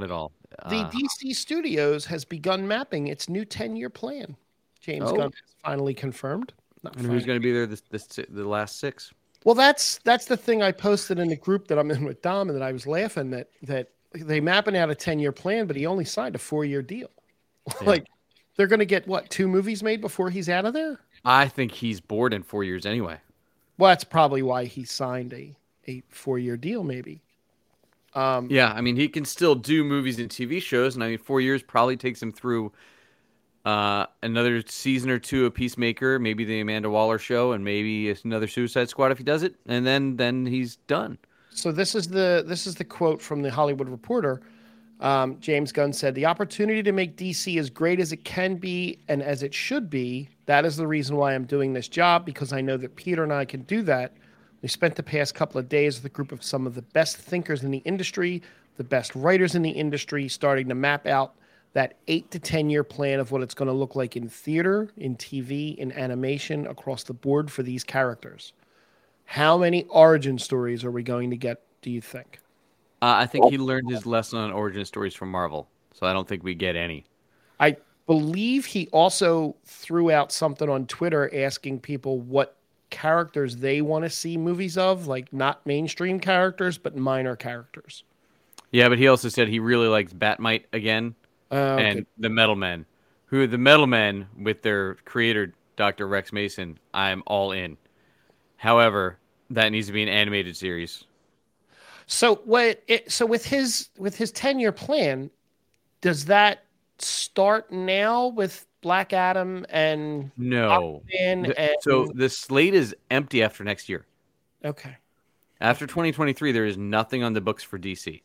The Uh, D C Studios has begun mapping its new ten-year plan. James Oh. Gunn has finally confirmed. Not and who's finally. going to be there this, this the last six? Well, that's that's the thing I posted in the group that I'm in with Dom, and that I was laughing that that they mapping out a ten-year plan, but he only signed a four-year deal. Yeah. Like they're going to get what, two movies made before he's out of there? I think he's bored in four years anyway. Well, that's probably why he signed a a four-year deal, maybe. Um, Yeah, I mean, he can still do movies and T V shows, and I mean, four years probably takes him through uh, another season or two of Peacemaker, maybe the Amanda Waller show, and maybe another Suicide Squad if he does it, and then then he's done. So this is the this is the quote from the Hollywood Reporter. Um, James Gunn said, "The opportunity to make D C as great as it can be and as it should be, that is the reason why I'm doing this job, because I know that Peter and I can do that. We spent the past couple of days with a group of some of the best thinkers in the industry, the best writers in the industry, starting to map out that eight to ten year plan of what it's going to look like in theater, in T V, in animation, across the board for these characters. How many origin stories are we going to get, do you think?" Uh, I think he learned his lesson on origin stories from Marvel, so I don't think we get any. I believe he also threw out something on Twitter asking people what characters they want to see movies of, like not mainstream characters, but minor characters. Yeah, but he also said he really likes Batmite again Uh, okay. and the Metal Men, who the Metal Men with their creator, Doctor Rex Mason, I'm all in. However, that needs to be an animated series. So what? It, so with his with his ten year plan, does that start now with Black Adam and No. Aquaman The- and so the slate is empty after next year. okay? After twenty twenty-three, there is nothing on the books for D C.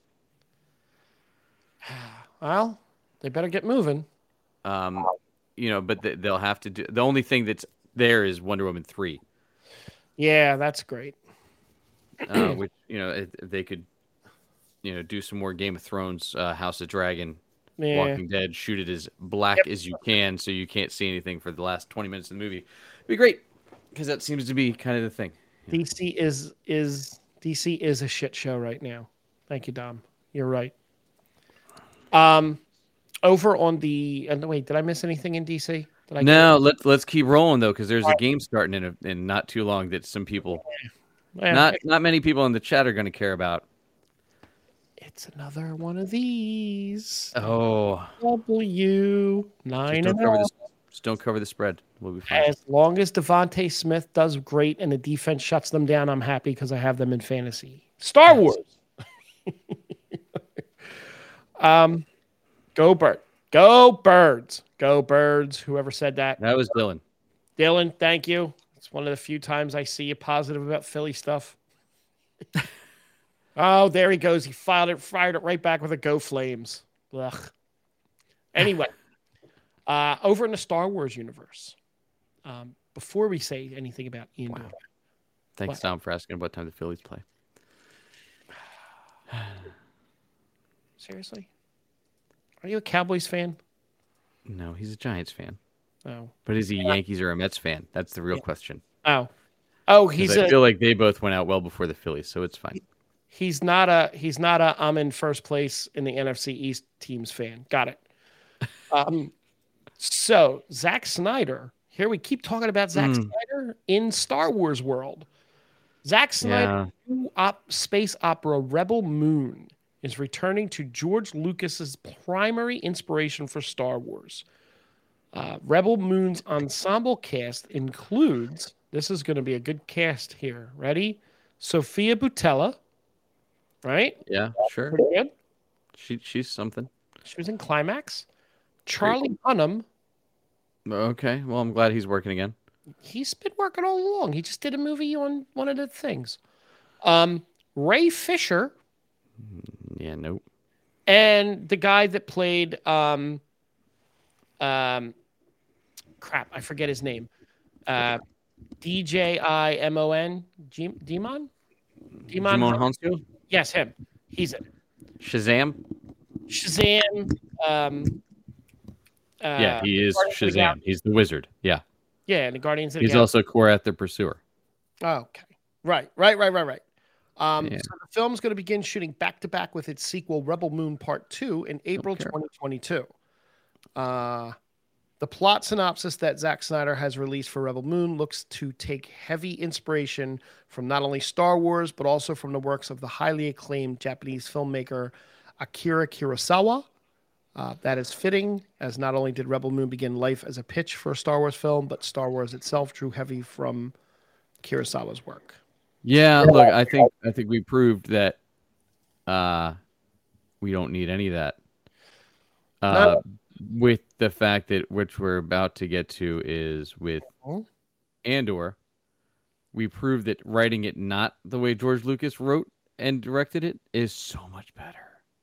Well, they better get moving. Um, you know, but th- they'll have to do. The only thing that's there is Wonder Woman three, Yeah, that's great. uh, which you know if if they could, you know, do some more Game of Thrones, uh, House of Dragon, Yeah. Walking Dead, shoot it as black as you can, so you can't see anything for the last twenty minutes of the movie. It'd be great because that seems to be kind of the thing. D C is is D C is a shit show right now. Thank you, Dom. You're right. Um, over on the and wait, did I miss anything in D C? Did I No, let's let's keep rolling though, because there's a game starting in a, in not too long that some people, Well, not not many people in the chat are going to care about. It's another one of these. Oh, W just nine don't and cover oh. this. Just don't cover the spread. We'll be fine. As long as Devontae Smith does great and the defense shuts them down, I'm happy because I have them in fantasy. Star Wars. um, go bird. Go birds. Go birds. Whoever said that. That was Dylan. Dylan, thank you. It's one of the few times I see you positive about Philly stuff. Oh, there he goes. He filed it, fired it right back with a Go Flames. Ugh. Anyway, uh, over in the Star Wars universe, um, before we say anything about Andor, Wow. Thanks, What? Tom, for asking what time the Phillies play. seriously, are you a Cowboys fan? No, he's a Giants fan. No. But is he a Yankees or a Mets fan? That's the real Yeah. question. Oh, oh, 'Cause he's I a feel like they both went out well before the Phillies, so it's fine. he's not a he's not a I'm in first place in the N F C East teams fan. Got it. Um, so Zack Snyder. Here we keep talking about Zack Mm. Snyder in Star Wars world. Zack Snyder Yeah. new op, space opera Rebel Moon is returning to George Lucas's primary inspiration for Star Wars. Uh, Rebel Moon's ensemble cast includes, this is going to be a good cast here. Ready? Sophia Boutella, right? Yeah, sure. Pretty good. She she's something. She was in Climax. Charlie Hunnam, Okay, well, I'm glad he's working again. he's been working all along. He just did a movie on one of the things. Um, Ray Fisher Yeah, nope. and the guy that played um, um, crap, I forget his name. Uh, D J I M O N, G- Demon? Demon? Jimon Honsu? Yes, him. He's it. Shazam? Shazam. Um, uh, yeah, he is Guardians of the Shazam. Galaxy. He's the wizard. Yeah. Yeah, and the Guardians of the He's Galaxy. also Korath the Pursuer. Oh, okay. Right, right, right, right, right. Um, Yeah. So the film's going to begin shooting back to back with its sequel, Rebel Moon Part Two, in April care. twenty twenty-two. Uh, the plot synopsis that Zack Snyder has released for Rebel Moon looks to take heavy inspiration from not only Star Wars, but also from the works of the highly acclaimed Japanese filmmaker Akira Kurosawa. Uh, that is fitting, as not only did Rebel Moon begin life as a pitch for a Star Wars film, but Star Wars itself drew heavy from Kurosawa's work. Yeah, look, I think I think we proved that uh, we don't need any of that. Uh, with the fact that which we're about to get to is with Mhm. Andor, we proved that writing it not the way George Lucas wrote and directed it is so much better.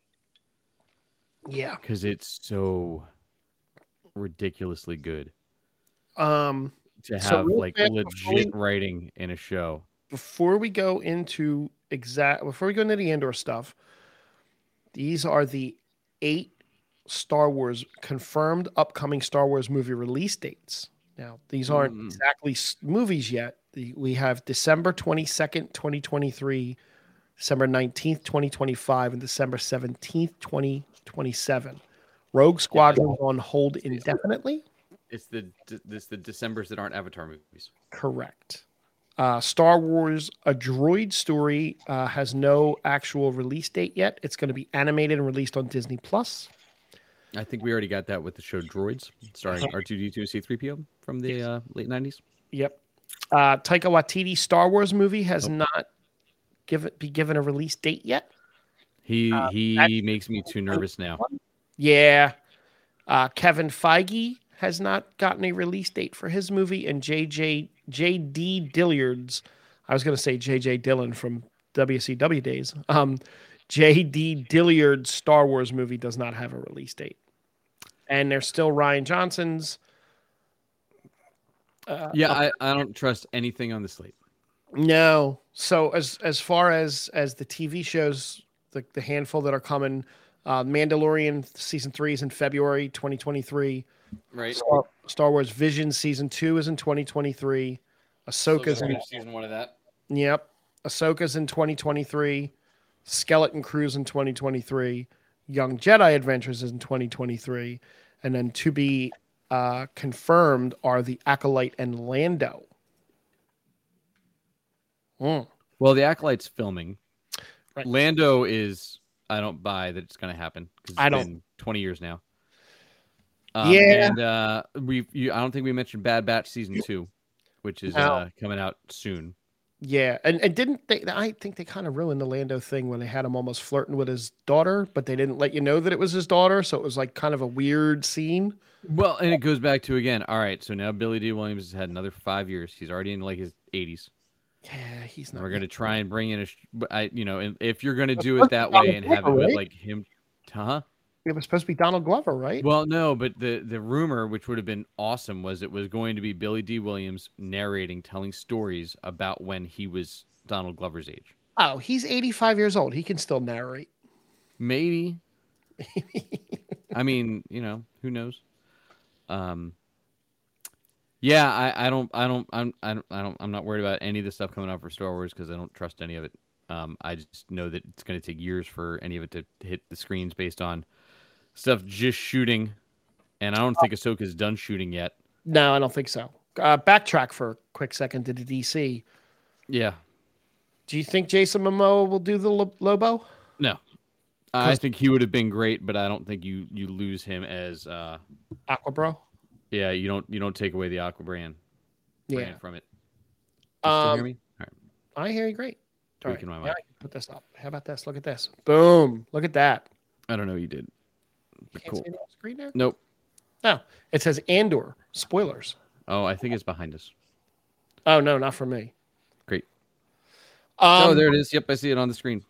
Yeah. Because it's so ridiculously good Um, to have So real like quick, before legit we- writing in a show. before we go into exact, before we go into the Andor stuff, these are the eight Star Wars confirmed upcoming Star Wars movie release dates. Now, these aren't Mm. exactly s- movies yet. The, we have December twenty-second, twenty twenty-three, December nineteenth, twenty twenty-five, and December seventeenth, twenty twenty-seven. Rogue Squadron on hold indefinitely. It's the this the Decembers that aren't Avatar movies. Correct. Uh, Star Wars: A Droid Story uh, has no actual release date yet. It's going to be animated and released on Disney Plus. I think we already got that with the show Droids, starring R two D two C three P O from the uh, late nineties. Yep. Uh, Taika Waititi Star Wars movie has Nope. not given be given a release date yet. He Uh, he that's- makes me too nervous now. Yeah. Uh, Kevin Feige has not gotten a release date for his movie, and J J J D Dillard's, I was going to say J J Dillon from W C W days. Um, J D Dillard's Star Wars movie does not have a release date, and there's still Ryan Johnson's. Uh, Yeah, I, I don't trust anything on the slate. No. So as as far as as the T V shows, the the handful that are coming, uh, Mandalorian season three is in February twenty twenty-three. Right. Star, Star Wars Vision season two is in twenty twenty-three. Ahsoka's in season one of that. yep. Ahsoka's in twenty twenty-three. Skeleton Crews in twenty twenty-three. Young Jedi Adventures is in twenty twenty-three, and then to be uh, confirmed are the Acolyte and Lando. Hmm. Well, the Acolyte's filming. Right. Lando is. I don't buy that it's going to happen because it's I don't- been twenty years now. Um, Yeah. and uh, we. You, I don't think we mentioned Bad Batch season two, which is No. uh, coming out soon. Yeah, and, and didn't they? I think they kind of ruined the Lando thing when they had him almost flirting with his daughter, but they didn't let you know that it was his daughter, so it was like kind of a weird scene. Well, and it goes back to again. All right, so now Billy D. Williams has had another five years. He's already in like his eighties. Yeah, he's And not. we're gonna try and bring in a. sh- I, you know, and if you're gonna do it that way and have it with like him, huh? It was supposed to be Donald Glover, right? Well, no, but the the rumor, which would have been awesome, was it was going to be Billy D. Williams narrating, telling stories about when he was Donald Glover's age. Oh, he's eighty-five years old. He can still narrate. Maybe. I mean, you know, who knows? Um. Yeah, I, I don't, I don't, I'm, I don't, I don't, I'm not worried about any of the stuff coming out for Star Wars because I don't trust any of it. Um, I just know that it's going to take years for any of it to hit the screens based on stuff just shooting, and I don't think Ahsoka's done shooting yet. No, I don't think so. Uh, backtrack for a quick second to the D C. Yeah, Do you think Jason Momoa will do the Lo- Lobo? no, I think he would have been great, but I don't think you you lose him as, uh, Aquabro? yeah, you don't you don't take away the Aqua brand, brand Yeah. from it. You still Um, hear me? All right. I hear you great. All right. Tweaking my Now mic. I can put this up. How about this? Look at this. Boom. Look at that. I don't know what you did. But Can't cool. see it on the screen there? Nope. No. It says Andor. Spoilers. Oh, I think it's behind us. Oh, no, not for me. Great. Um, oh, there it is. Yep, I see it on the screen.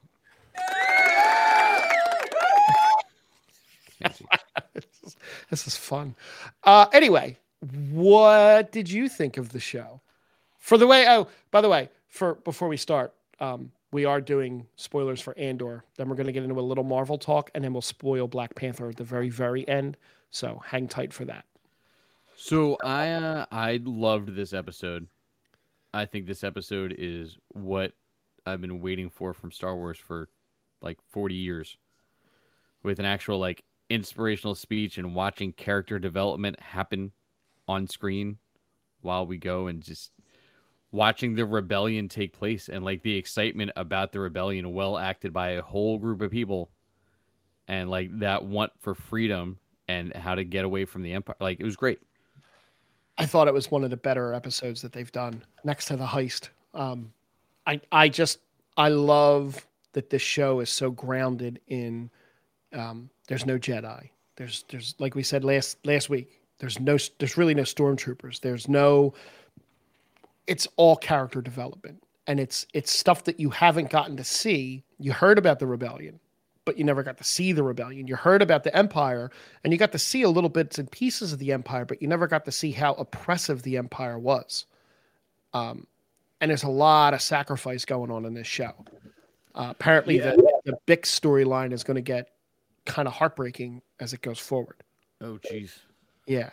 Can't see. This is fun. Uh, anyway, what did you think of the show? For the way, oh, by the way, for before we start, um, we are doing spoilers for Andor. Then we're going to get into a little Marvel talk, and then we'll spoil Black Panther at the very, very end. So hang tight for that. So I uh, I loved this episode. I think this episode is what I've been waiting for from Star Wars for like forty years, with an actual like inspirational speech and watching character development happen on screen while we go, and just watching the rebellion take place, and like the excitement about the rebellion, well acted by a whole group of people, and like that want for freedom and how to get away from the Empire. Like, it was great. I thought it was one of the better episodes that they've done, next to the heist. Um, I I just I love that this show is so grounded in. Um, there's no Jedi. There's there's like we said last last week. There's no there's really no stormtroopers. There's no. It's all character development, and it's it's stuff that you haven't gotten to see. You heard about the rebellion, but you never got to see the rebellion. You heard about the Empire, and you got to see a little bits and pieces of the Empire, but you never got to see how oppressive the Empire was. Um, and there's a lot of sacrifice going on in this show. Uh, apparently, Yeah. the, the Bix storyline is going to get kind of heartbreaking as it goes forward. Oh, jeez. Yeah.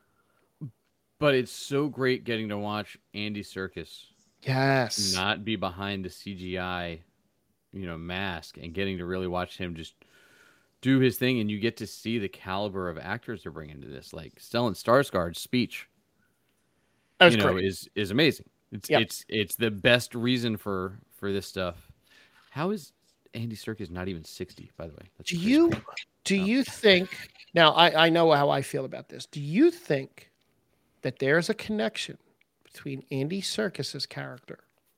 But it's so great getting to watch Andy Serkis Yes. not be behind the C G I, you know, mask, and getting to really watch him just do his thing, and you get to see the caliber of actors they're bringing to this. Like Stellan Skarsgård's speech, That was you know, great. is is amazing. It's Yep. it's it's the best reason for for this stuff. How is Andy Serkis not even sixty? By the way, That's Do crazy. you do No. you think now? I I know how I feel about this. Do you think that there's a connection between Andy Serkis's character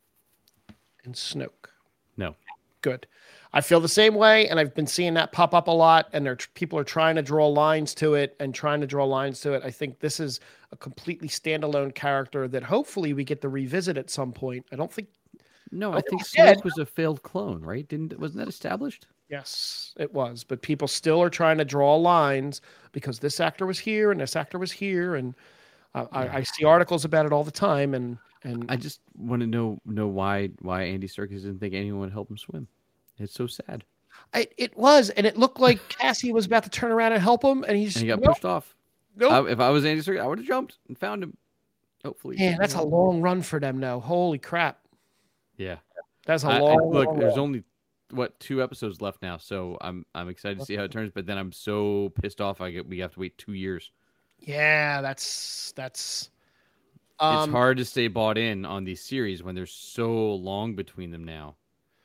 and Snoke? No. Good. I feel the same way, and I've been seeing that pop up a lot. And there people are trying to draw lines to it and trying to draw lines to it. I think this is a completely standalone character that hopefully we get to revisit at some point. I don't think. No, I I think think he did. Snoke was a failed clone, right? Didn't wasn't that established? Yes, it was, but people still are trying to draw lines because this actor was here and this actor was here, and uh, I, I see articles about it all the time. And and I just want to know know why why Andy Serkis didn't think anyone would help him swim. It's so sad. I, it was, and it looked like Cassie was about to turn around and help him, and he's And he got nope, pushed off. nope. I, if I was Andy Serkis, I would have jumped and found him. Hopefully. Man, that's you a know. long run for them now. Holy crap, Yeah. that's a I, I, long. look, long there's run. only what two episodes left now, so I'm I'm excited to see how it turns. But then I'm so pissed off. I get we have to wait two years. Yeah, that's that's. It's Um, hard to stay bought in on these series when there's so long between them now.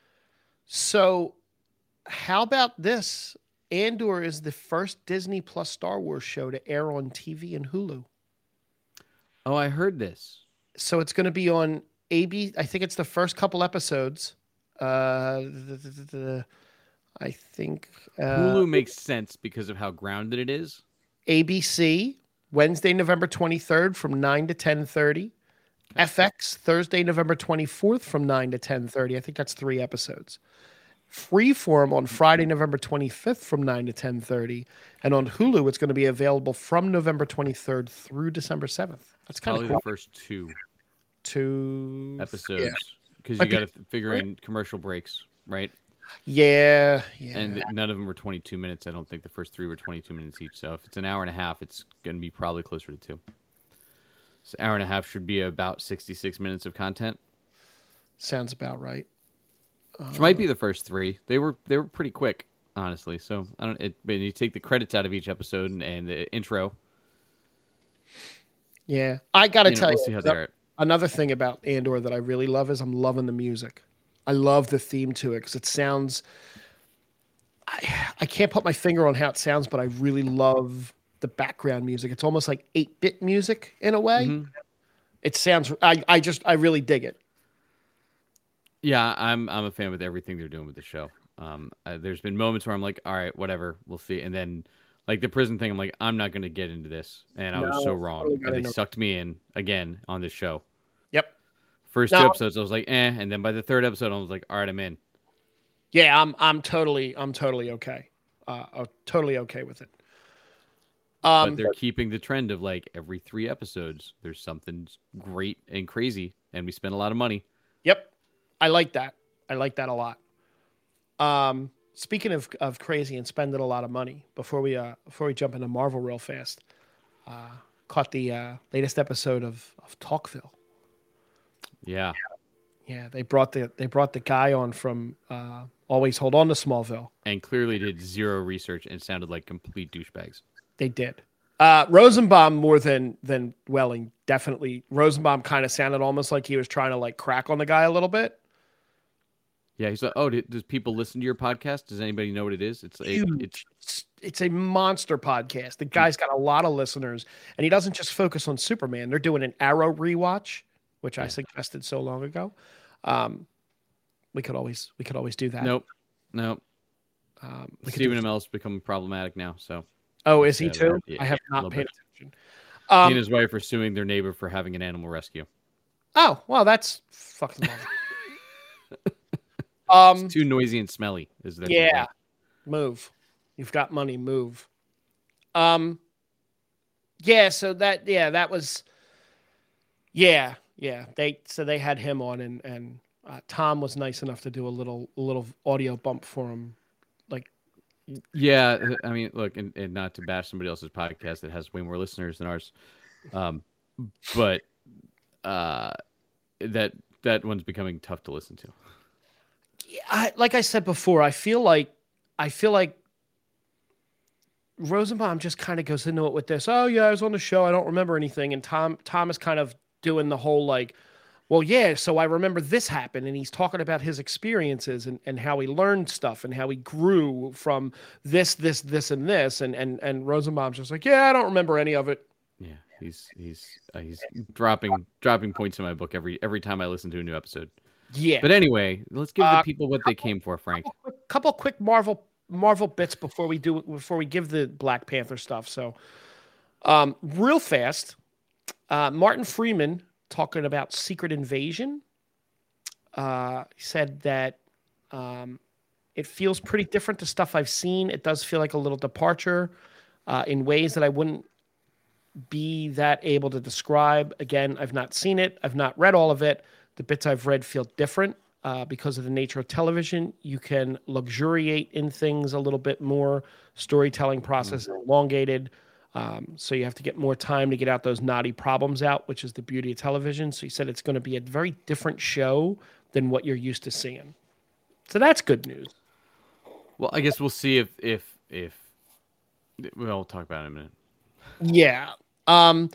So, how about this? Andor is the first Disney Plus Star Wars show to air on T V and Hulu. Oh, I heard this. So it's going to be on A B. I think it's the first couple episodes. Uh, the, the, the, the- I think uh, Hulu makes sense because of how grounded it is. A B C Wednesday, November twenty-third from nine to ten thirty. F X Thursday, November twenty-fourth from nine to ten thirty. I think that's three episodes. Freeform on Friday, November twenty-fifth from nine to ten thirty. And on Hulu, it's going to be available from November twenty-third through December seventh. That's kind Probably of cool. the first two Two episodes because Might you be- got to figure in commercial breaks, right? Yeah, yeah. And none of them were twenty-two minutes. I don't think the first three were twenty-two minutes each. So if it's an hour and a half, it's going to be probably closer to two. So hour and a half should be about sixty-six minutes of content, Sounds about right. which might be the first three. They were they were pretty quick, honestly. So I don't. It, but you take the credits out of each episode and, and the intro. Yeah, I got to You know, tell we'll you, see how they are. another thing about Andor that I really love is I'm loving the music. I love the theme to it because it sounds. I, I can't put my finger on how it sounds, but I really love the background music. It's almost like eight-bit music in a way. Mhm. It sounds. I, I just I really dig it. Yeah, I'm I'm a fan with everything they're doing with the show. Um, uh, there's been moments where I'm like, all right, whatever, we'll see, and then like the prison thing, I'm like, I'm not going to get into this, and I was No, so wrong. totally got And they into it. sucked me in again on this show. Yep. First two No. episodes, I was like, eh, and then by the third episode, I was like, all right, I'm in. Yeah, I'm I'm totally I'm totally okay. Uh, I'm totally okay with it. Um, But they're keeping the trend of like every three episodes, there's something great and crazy, and we spend a lot of money. Yep. I like that. I like that a lot. Um, speaking of, of crazy and spending a lot of money, before we uh before we jump into Marvel real fast, uh, caught the uh, latest episode of, of Talkville. Yeah, Yeah, they brought the they brought the guy on from uh, Always Hold On to Smallville. And clearly did zero research and sounded like complete douchebags. They did. Uh, Rosenbaum more than than Welling, definitely. Rosenbaum kind of sounded almost like he was trying to like crack on the guy a little bit. Yeah, he's like, oh, do, does people listen to your podcast? Does anybody know what it is? It's it, Huge. it's It's it's a monster podcast. The guy's got a lot of listeners, and he doesn't just focus on Superman. They're doing an Arrow rewatch, which I suggested so long ago. Um, we could always we could always do that. nope, nope. Um, we could Stephen do- Amell's become problematic now. So Oh, is he Yeah, too? yeah, I have yeah, a not little paid bit. attention. he Um, and his wife are suing their neighbor for having an animal rescue. oh, well, that's fucking lovely. um, It's too noisy and smelly. Is that yeah, move. You've got money. Move. Um, yeah. So that yeah, that was. Yeah, yeah. They so they had him on, and and uh, Tom was nice enough to do a little a little audio bump for him. Like, Yeah, I mean, look, and, and not to bash somebody else's podcast that has way more listeners than ours, um, but uh, that that one's becoming tough to listen to. I, like I said before, I feel like I feel like Rosenbaum just kind of goes into it with this. Oh yeah, I was on the show. I don't remember anything. And Tom Tom is kind of doing the whole like, well, yeah. So I remember this happened, and he's talking about his experiences and, and how he learned stuff and how he grew from this, this, this, and this. And and and Rosenbaum's just like, yeah, I don't remember any of it. Yeah, he's he's uh, he's dropping dropping points in my book every every time I listen to a new episode. Yeah. But anyway, let's give Uh, the people what they came for, Frank. Couple quick Marvel Marvel bits before we do before we give the Black Panther stuff. So, um, real fast, uh, Martin Freeman talking about Secret Invasion. Uh, he said that um, it feels pretty different to stuff I've seen. It does feel like a little departure uh, in ways that I wouldn't be that able to describe. Again, I've not seen it. I've not read all of it. The bits I've read feel different. Uh, because of the nature of television, you can luxuriate in things a little bit more. Storytelling process is elongated. Um, so you have to get more time to get out those knotty problems out, which is the beauty of television. So he said it's going to be a very different show than what you're used to seeing. So that's good news. Well, I guess we'll see if if if we'll talk about it in a minute. Yeah. Um,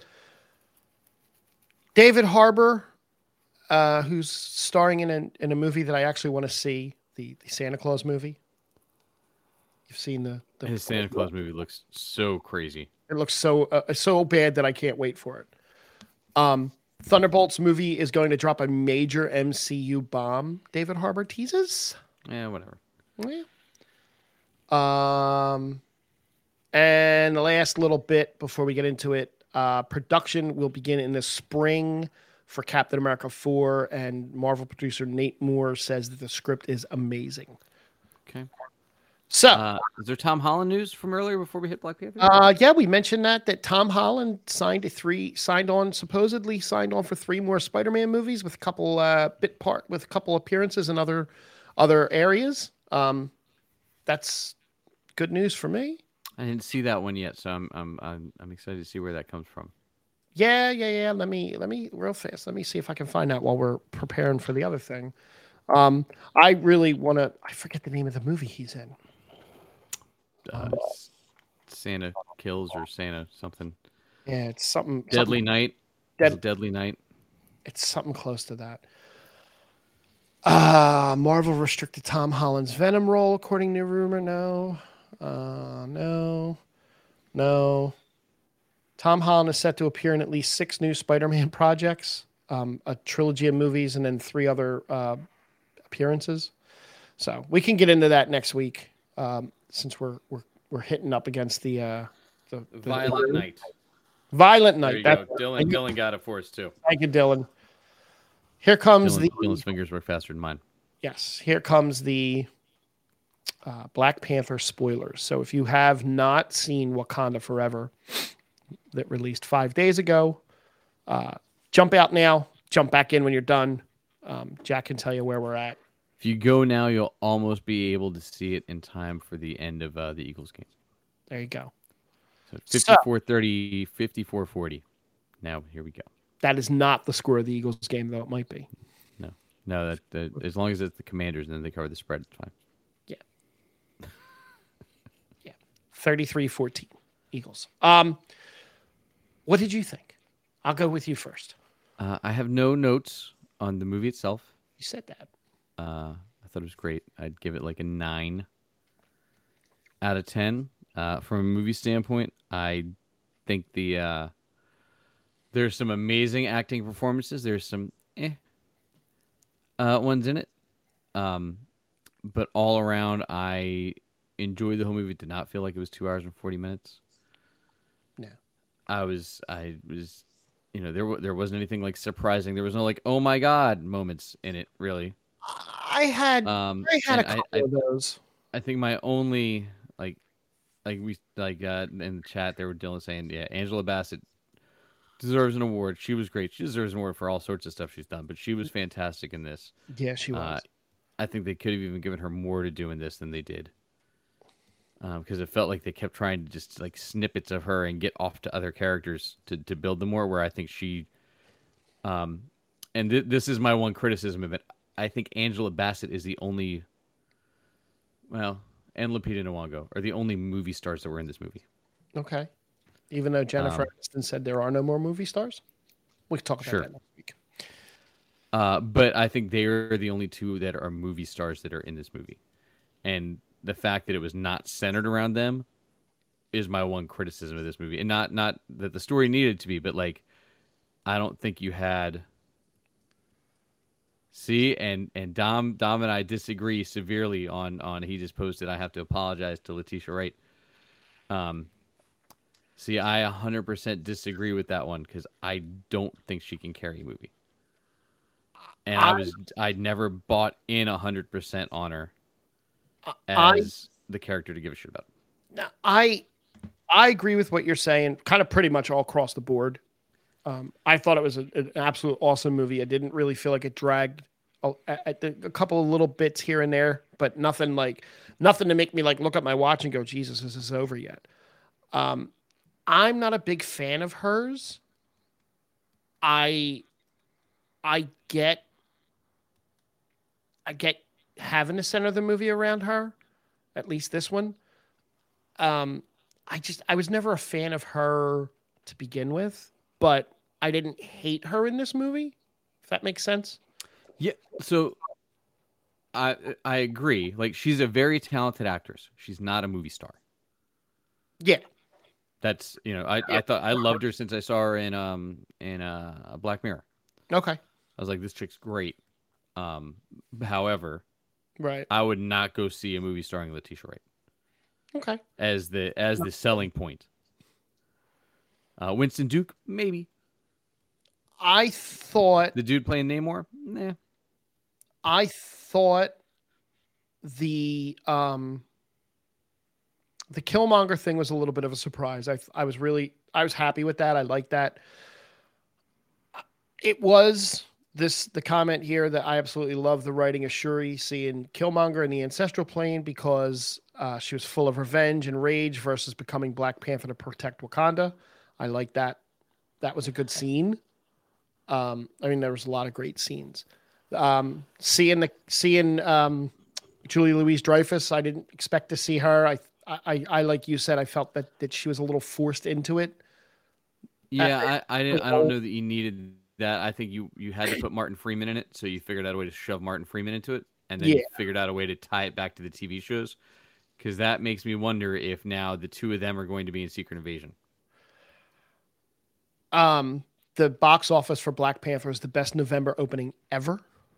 David Harbour, uh, who's starring in a, in a movie that I actually want to see, the, the Santa Claus movie. You've seen the, the His Santa Claus movie looks so crazy. It looks so uh, so bad that I can't wait for it. Um, Thunderbolts movie is going to drop a major M C U bomb. David Harbour teases. Yeah, whatever. Yeah. Um, and the last little bit before we get into it, uh, production will begin in the spring for Captain America four, and Marvel producer Nate Moore says that the script is amazing. Okay. So, Uh, is there Tom Holland news from earlier before we hit Black Panther? uh, yeah, we mentioned that that Tom Holland signed a three signed on supposedly signed on for three more Spider-Man movies with a couple uh, bit part with a couple appearances in other other areas. Um, that's good news for me. I didn't see that one yet, so I'm I'm I'm, I'm excited to see where that comes from. Yeah, yeah, yeah. Let me let me real fast. Let me see if I can find out while we're preparing for the other thing. Um, I really want to. I forget the name of the movie he's in. Uh, S- Santa Kills or Santa something. Yeah, it's something. Deadly something, Night. Dead- Is it Deadly Night. It's something close to that. Uh, Marvel restricted Tom Holland's Venom role, according to rumor. No, uh, no, no. Tom Holland is set to appear in at least six new Spider-Man projects, um, a trilogy of movies, and then three other uh, appearances. So we can get into that next week, um, since we're we're we're hitting up against the uh, the, the Violent Night. Violent There Night. you That- go. Dylan Dylan got it for us too. Thank you, Dylan. Here comes Dylan, the Dylan's fingers work faster than mine. yes. Here comes the uh, Black Panther spoilers. So if you have not seen Wakanda Forever, that released five days ago, uh, jump out now. Jump back in when you're done. Um, Jack can tell you where we're at. If you go now, you'll almost be able to see it in time for the end of uh, the Eagles game. There you go. So fifty-four thirty, fifty-four forty. Now, here we go. That is not the score of the Eagles game, though it might be. No. No, that, that as long as it's the Commanders and then they cover the spread, it's fine. thirty-three fourteen Eagles. Um, what did you think? I'll go with you first. Uh, I have no notes on the movie itself. You said that. Uh, I thought it was great. I'd give it like a nine out of ten. Uh, from a movie standpoint, I think the uh, there's some amazing acting performances. There's some eh uh, ones in it. Um, but all around, I enjoyed the whole movie. Did not feel like it was two hours and forty minutes. No. I was, I was, you know, there there wasn't anything like surprising. There was no like, oh my god moments in it. Really, I had um, I had a and I, couple I, of those. I think my only like, like we like uh, in the chat there were Dylan saying, yeah, Angela Bassett deserves an award. She was great. She deserves an award for all sorts of stuff she's done, but she was fantastic in this. Yeah, she was. Uh, I think they could have even given her more to do in this than they did. Because um, it felt like they kept trying to just like snippets of her and get off to other characters to, to build them more. Where I think she, um, and th- this is my one criticism of it. I think Angela Bassett is the only, well, and Lupita Nyong'o are the only movie stars that were in this movie. Okay. Even though Jennifer Um, Aniston said there are no more movie stars, we can talk about Sure. that next week. Uh, but I think they are the only two that are movie stars that are in this movie, and the fact that it was not centered around them is my one criticism of this movie. And not not that the story needed to be, but like I don't think you had see and and Dom Dom and I disagree severely on on he just posted I have to apologize to Letitia Wright. Um see I one hundred percent disagree with that one cuz I don't think she can carry a movie. And I, I was I'd never bought in one hundred percent on her as I, the character to give a shit about. Now, I I agree with what you're saying, kind of pretty much all across the board. Um, I thought it was a, an absolute awesome movie. I didn't really feel like it dragged a, a, a couple of little bits here and there, but nothing like nothing to make me like look at my watch and go, Jesus, this is over yet. Um, I'm not a big fan of hers. I I get I get having to center the movie around her, at least this one. Um, I just, I was never a fan of her to begin with, but I didn't hate her in this movie, if that makes sense. Yeah. So I, I agree. Like she's a very talented actress. She's not a movie star. Yeah. That's, you know, I, I thought I loved her since I saw her in, um, in, uh, Black Mirror. Okay. I was like, this chick's great. Um, however, right. I would not go see a movie starring Letitia Wright. Okay. As the as the selling point. Uh, Winston Duke, maybe. I thought the dude playing Namor, nah. I thought the um the Killmonger thing was a little bit of a surprise. I I was really I was happy with that. I liked that. It was. This the comment here that I absolutely love the writing of Shuri seeing Killmonger in the ancestral plane because uh, she was full of revenge and rage versus becoming Black Panther to protect Wakanda. I like that. That was a good scene. Um, I mean, there was a lot of great scenes. Um, seeing the seeing um, Julie Louis-Dreyfus, I didn't expect to see her. I, I, I like you said, I felt that that she was a little forced into it. Yeah, I, I didn't. I don't know that you needed that. I think you, you had to put Martin Freeman in it, so you figured out a way to shove Martin Freeman into it, and then yeah. you figured out a way to tie it back to the T V shows, because that makes me wonder if now the two of them are going to be in Secret Invasion. Um, the box office for Black Panther is the best November opening ever.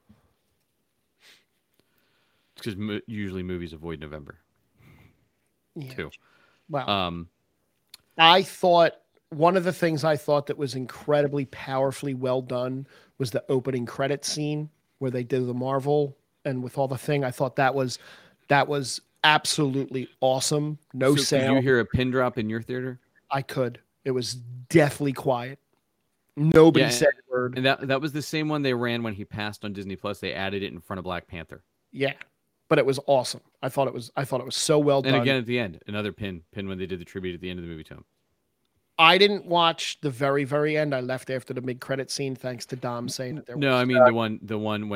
Because mo- usually movies avoid November. Yeah. Too. Wow. Um, I thought one of the things I thought that was incredibly powerfully well done was the opening credit scene where they did the Marvel and with all the thing. I thought that was that was absolutely awesome. No so sound. Did you hear a pin drop in your theater? I could. It was deathly quiet. Nobody yeah, said a word. And that that was the same one they ran when he passed on Disney Plus. They added it in front of Black Panther. Yeah. But it was awesome. I thought it was I thought it was so well done. And again at the end, another pin pin when they did the tribute at the end of the movie to him. I didn't watch the very, very end. I left after the mid-credit scene, thanks to Dom saying that there no, was. I mean uh, the one, the one when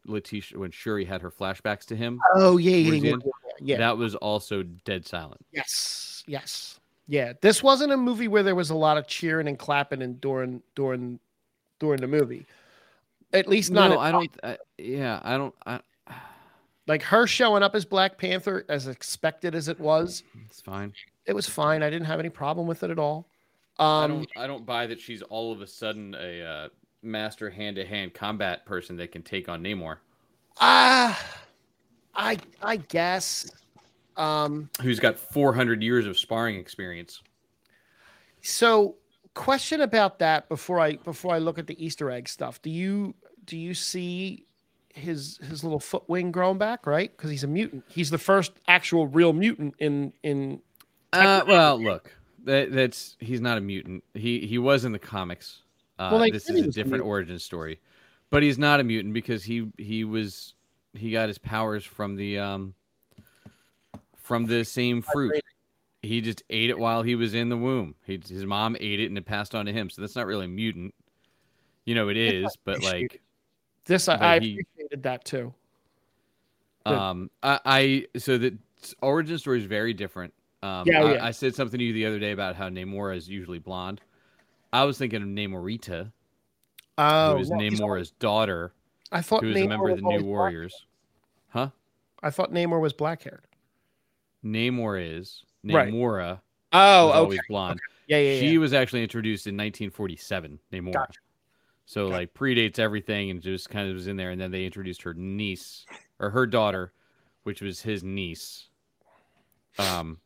Letitia when Shuri had her flashbacks to him. Oh yeah, yeah, towards the yeah, end, yeah, yeah. That was also dead silent. Yes, yes, yeah. This wasn't a movie where there was a lot of cheering and clapping and during during during the movie. At least not. No, at I don't. I, yeah, I don't. I, Like her showing up as Black Panther, as expected as it was, it's fine. it was fine. I didn't have any problem with it at all. I Um, don't. I don't buy that she's all of a sudden a uh, master hand-to-hand combat person that can take on Namor, ah, I I guess. Um, who's got four hundred years of sparring experience. so question about that before I before I look at the Easter egg stuff. Do you do you see his his little foot wing growing back, right? Because he's a mutant. He's the first actual real mutant in in. Uh, well, look, that, that's he's not a mutant. He he was in the comics. Uh, Well, they this said is he a was a different mutant. origin story, but he's not a mutant because he he was he got his powers from the um from the same fruit. He just ate it while he was in the womb. He, his mom ate it and it passed on to him. So that's not really a mutant. You know, it is, but like, This I, But I he- appreciated that too. Good. um, I, I so the origin story is very different. Um, Yeah, I, yeah. I said something to you the other day about how Namora is usually blonde. I was thinking of Namorita, Oh, who is no, he's Namora's daughter, I thought who is a Namor member of the was New always black- Warriors. Huh? I thought Namor was black haired. Namor is Right. Namora Oh, was okay. always blonde. Yeah, yeah, She yeah. was actually introduced in nineteen forty-seven. Namora. Gotcha. So like predates everything and just kind of was in there, and then they introduced her niece or her daughter, which was his niece. Um.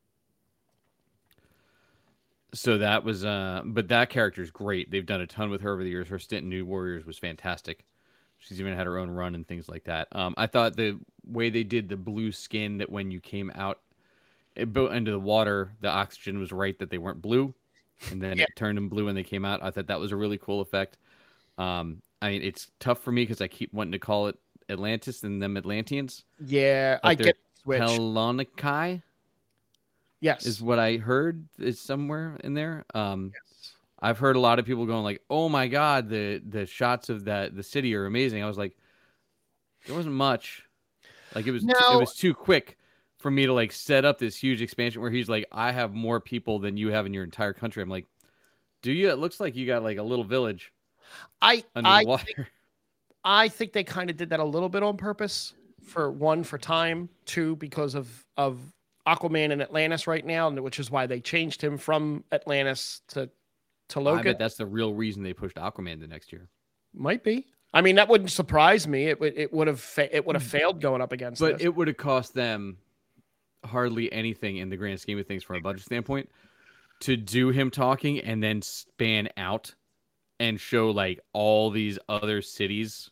So that was uh, but that character's great. They've done a ton with her over the years. Her stint in New Warriors was fantastic. She's even had her own run and things like that. Um, I thought the way they did the blue skin, that when you came out it built into the water, the oxygen was right that they weren't blue, and then Yeah. it turned them blue when they came out. I thought that was a really cool effect. Um, I mean, it's tough for me because I keep wanting to call it Atlantis and them Atlanteans. Yeah, But I they're get the switch. Pelonikai Yes. is what I heard is somewhere in there. Um, I've heard a lot of people going like, "Oh my god, the the shots of that the city are amazing." I was like, there wasn't much. Like it was t- No. it was too quick for me to like set up this huge expansion where he's like, "I have more people than you have in your entire country." I'm like, "Do you? It looks like you got like a little village I under I the water." I think they kind of did that a little bit on purpose. For one, for time. Two, because of of Aquaman in Atlantis right now, and which is why they changed him from Atlantis to to I Logan. bet that's the real reason they pushed Aquaman the next year. Might be. I mean, that wouldn't surprise me. It would it would have fa- it would have failed going up against. But this. it would have cost them hardly anything in the grand scheme of things from a budget standpoint to do him talking and then span out and show like all these other cities,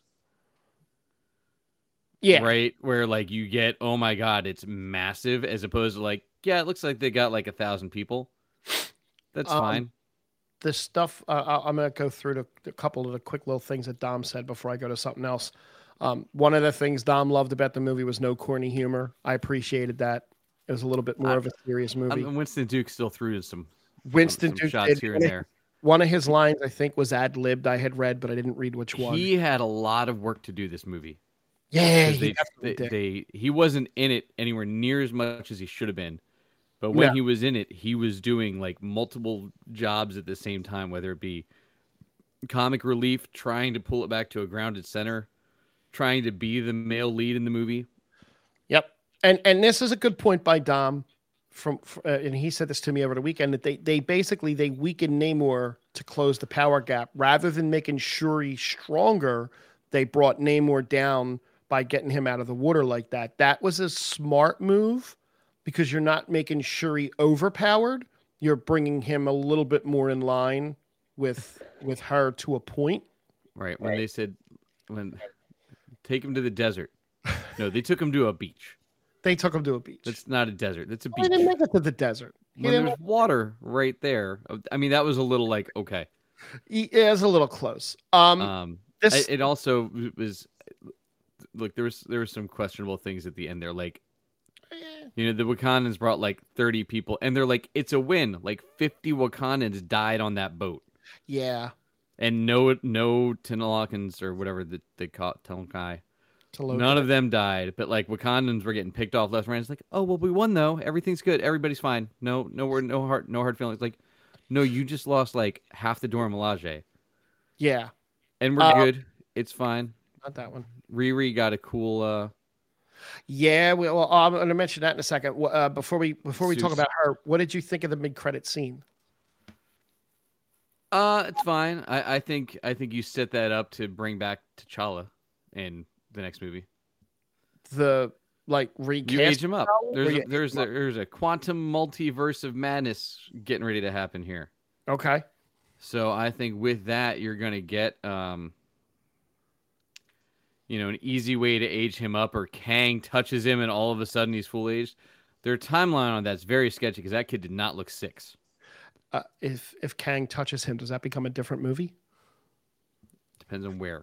yeah, right? Where like you get, oh my god, it's massive, as opposed to like, yeah, it looks like they got like a thousand people. That's Um, fine. the stuff uh, I- I'm going to go through the, the couple of the quick little things that Dom said before I go to something else. Um, one of the things Dom loved about the movie was no corny humor. I appreciated that. It was a little bit more I- of a serious I movie. mean, Winston Duke still threw in some, Winston some, some Duke shots did. here One and of- there. One of his lines, I think, was ad libbed. I had read, but I didn't read which one. He had a lot of work to do this movie. yeah, 'Cause he they, definitely they, did. they he wasn't in it anywhere near as much as he should have been, but when No. he was in it, he was doing like multiple jobs at the same time, whether it be comic relief, trying to pull it back to a grounded center, trying to be the male lead in the movie. Yep. And and this is a good point by Dom from uh, and he said this to me over the weekend that they they basically they weakened Namor to close the power gap rather than making Shuri stronger. They brought Namor down by getting him out of the water like that. That was a smart move because you're not making Shuri overpowered. You're bringing him a little bit more in line with with her to a point. Right when they said, when take him to the desert. No, they took him to a beach. They took him to a beach. That's not a desert. That's a He beach. didn't make it to the desert. He When didn't there's water right there. I mean, that was a little like okay. He is a little close. Um, Um, this I- it also was look there was there were some questionable things at the end there, like you know the Wakandans brought like thirty people, and they're like it's a win. Like fifty Wakandans died on that boat, yeah, and no no Tenalakans or whatever that they call it, Telankai To Loki. None of them died, but like Wakandans were getting picked off left and right. It's like, oh well, we won though. Everything's good. Everybody's fine. No, no, we're no hard, no hard feelings. Like, no, you just lost like half the Dora Milaje, Yeah, and we're Uh, good. It's fine. not that one. Riri got a cool. uh Yeah, we- well, I'm going to mention that in a second. Wh- Uh, before we before we talk Suits. about her, what did you think of the mid credit scene? Uh, it's fine. I, I think I think you set that up to bring back T'Challa in the next movie. The like You recast. age him up. T'Challa, or There's you a, age there's him a, up? there's a quantum multiverse of madness getting ready to happen here. Okay. So I think with that you're gonna get um, you know, an easy way to age him up, or Kang touches him and all of a sudden he's full aged. Their timeline on that's very sketchy because that kid did not look six. Uh, if if Kang touches him, does that become a different movie? Depends on where.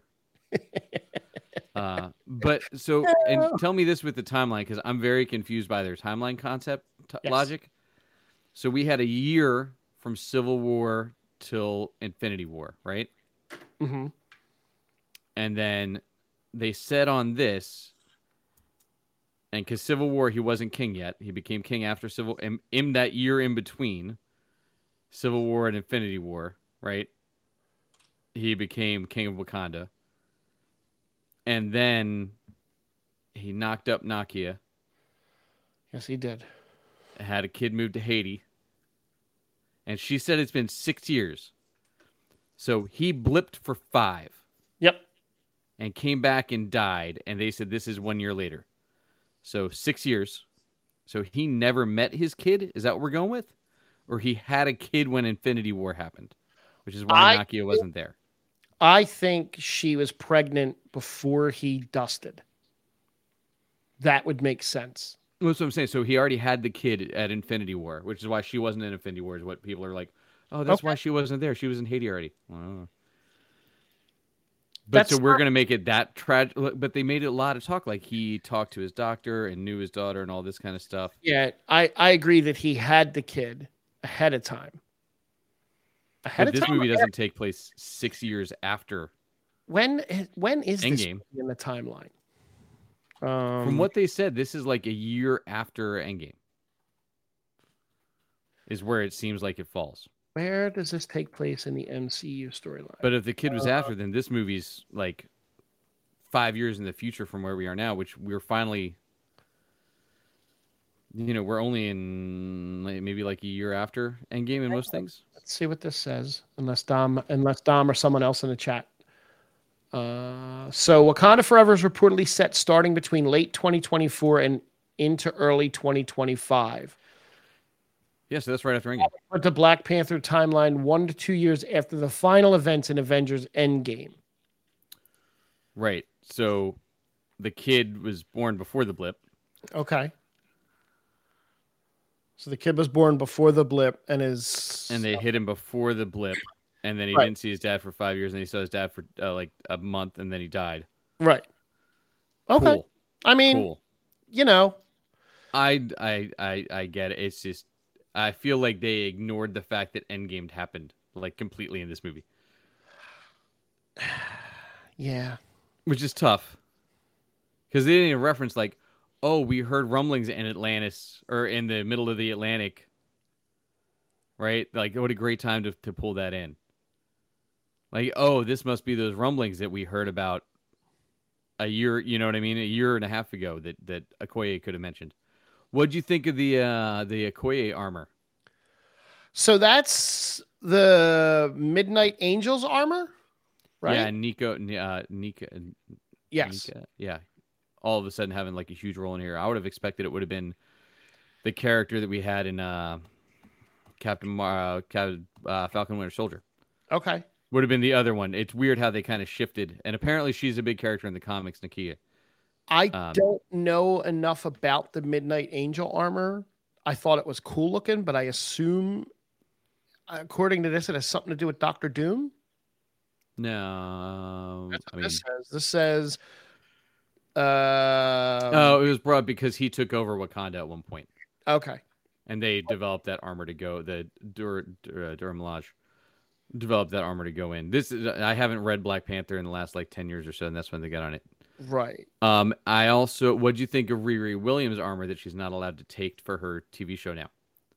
uh, but so, and tell me this with the timeline, because I'm very confused by their timeline concept t- Yes. logic. So we had a year from Civil War till Infinity War, right? Mm-hmm. And then they said on this, and because Civil War, he wasn't king yet. He became king after Civil, in, in that year in between Civil War and Infinity War, right? He became king of Wakanda. And then he knocked up Nakia, Yes, he did. had a kid move to Haiti. And she said it's been six years. So he blipped for five Yep. and came back and died. And they said this is one year later. So six years. So he never met his kid? Is that what we're going with? Or he had a kid when Infinity War happened, which is why I Nakia wasn't there. I think she was pregnant before he dusted. That would make sense. That's what I'm saying. So he already had the kid at Infinity War, which is why she wasn't in Infinity War, is what people are like, oh, that's Okay. why she wasn't there. She was in Haiti already. Well, I don't know. But That's so we're not- going to make it that tragic. But they made it a lot of talk. Like he talked to his doctor and knew his daughter and all this kind of stuff. Yeah, I, I agree that he had the kid ahead of time. Ahead But of this time. movie doesn't take place six years after. When when is this Endgame. movie in the timeline? Um, From what they said, this is like a year after Endgame. Is where it seems like it falls. Where does this take place in the M C U storyline? But if the kid was Uh, after, then this movie's like five years in the future from where we are now, which we're finally, you know, we're only in like, maybe like a year after Endgame in most things. Let's see what this says. Unless Dom, unless Dom or someone else in the chat. Uh, so Wakanda Forever is reportedly set starting between late twenty twenty-four and into early twenty twenty-five. Yeah, so that's right after Endgame. But the Black Panther timeline one to two years after the final events in Avengers Endgame. Right. So the kid was born before the blip. Okay. So the kid was born before the blip and is And they hit him before the blip. And then he Right. didn't see his dad for five years. And he saw his dad for uh, like a month. And then he died. right. Okay. Cool. I mean, Cool. you know, I, I, I, I get it. It's just, I feel like they ignored the fact that Endgame happened like completely in this movie, yeah. which is tough because they didn't even reference like, oh, we heard rumblings in Atlantis or in the middle of the Atlantic, right? Like, what a great time to, to pull that in. Like, oh, this must be those rumblings that we heard about a year, you know what I mean? A year and a half ago that, that Okoye could have mentioned. What'd you think of the uh, the Okoye armor? So that's the Midnight Angels armor, right? Yeah, Nico, uh, Nika, Yes. Nika, yeah. All of a sudden having like a huge role in here. I would have expected it would have been the character that we had in uh, Captain Mar- uh, Cap- uh, Falcon Winter Soldier. Okay. Would have been the other one. It's weird how they kind of shifted. And apparently she's a big character in the comics, Nakia. I Um, don't know enough about the Midnight Angel armor. I thought it was cool looking, but I assume, according to this, it has something to do with Doctor Doom. No. That's I what mean, this says. This says, uh, oh, it was brought because he took over Wakanda at one point. okay. And they developed that armor to go, the Dur, Dur, uh, Dora Milaje developed that armor to go in. This is, I haven't read Black Panther in the last like ten years or so, and that's when they got on it. Right. Um, I also, what do you think of Riri Williams' armor that she's not allowed to take for her T V show now?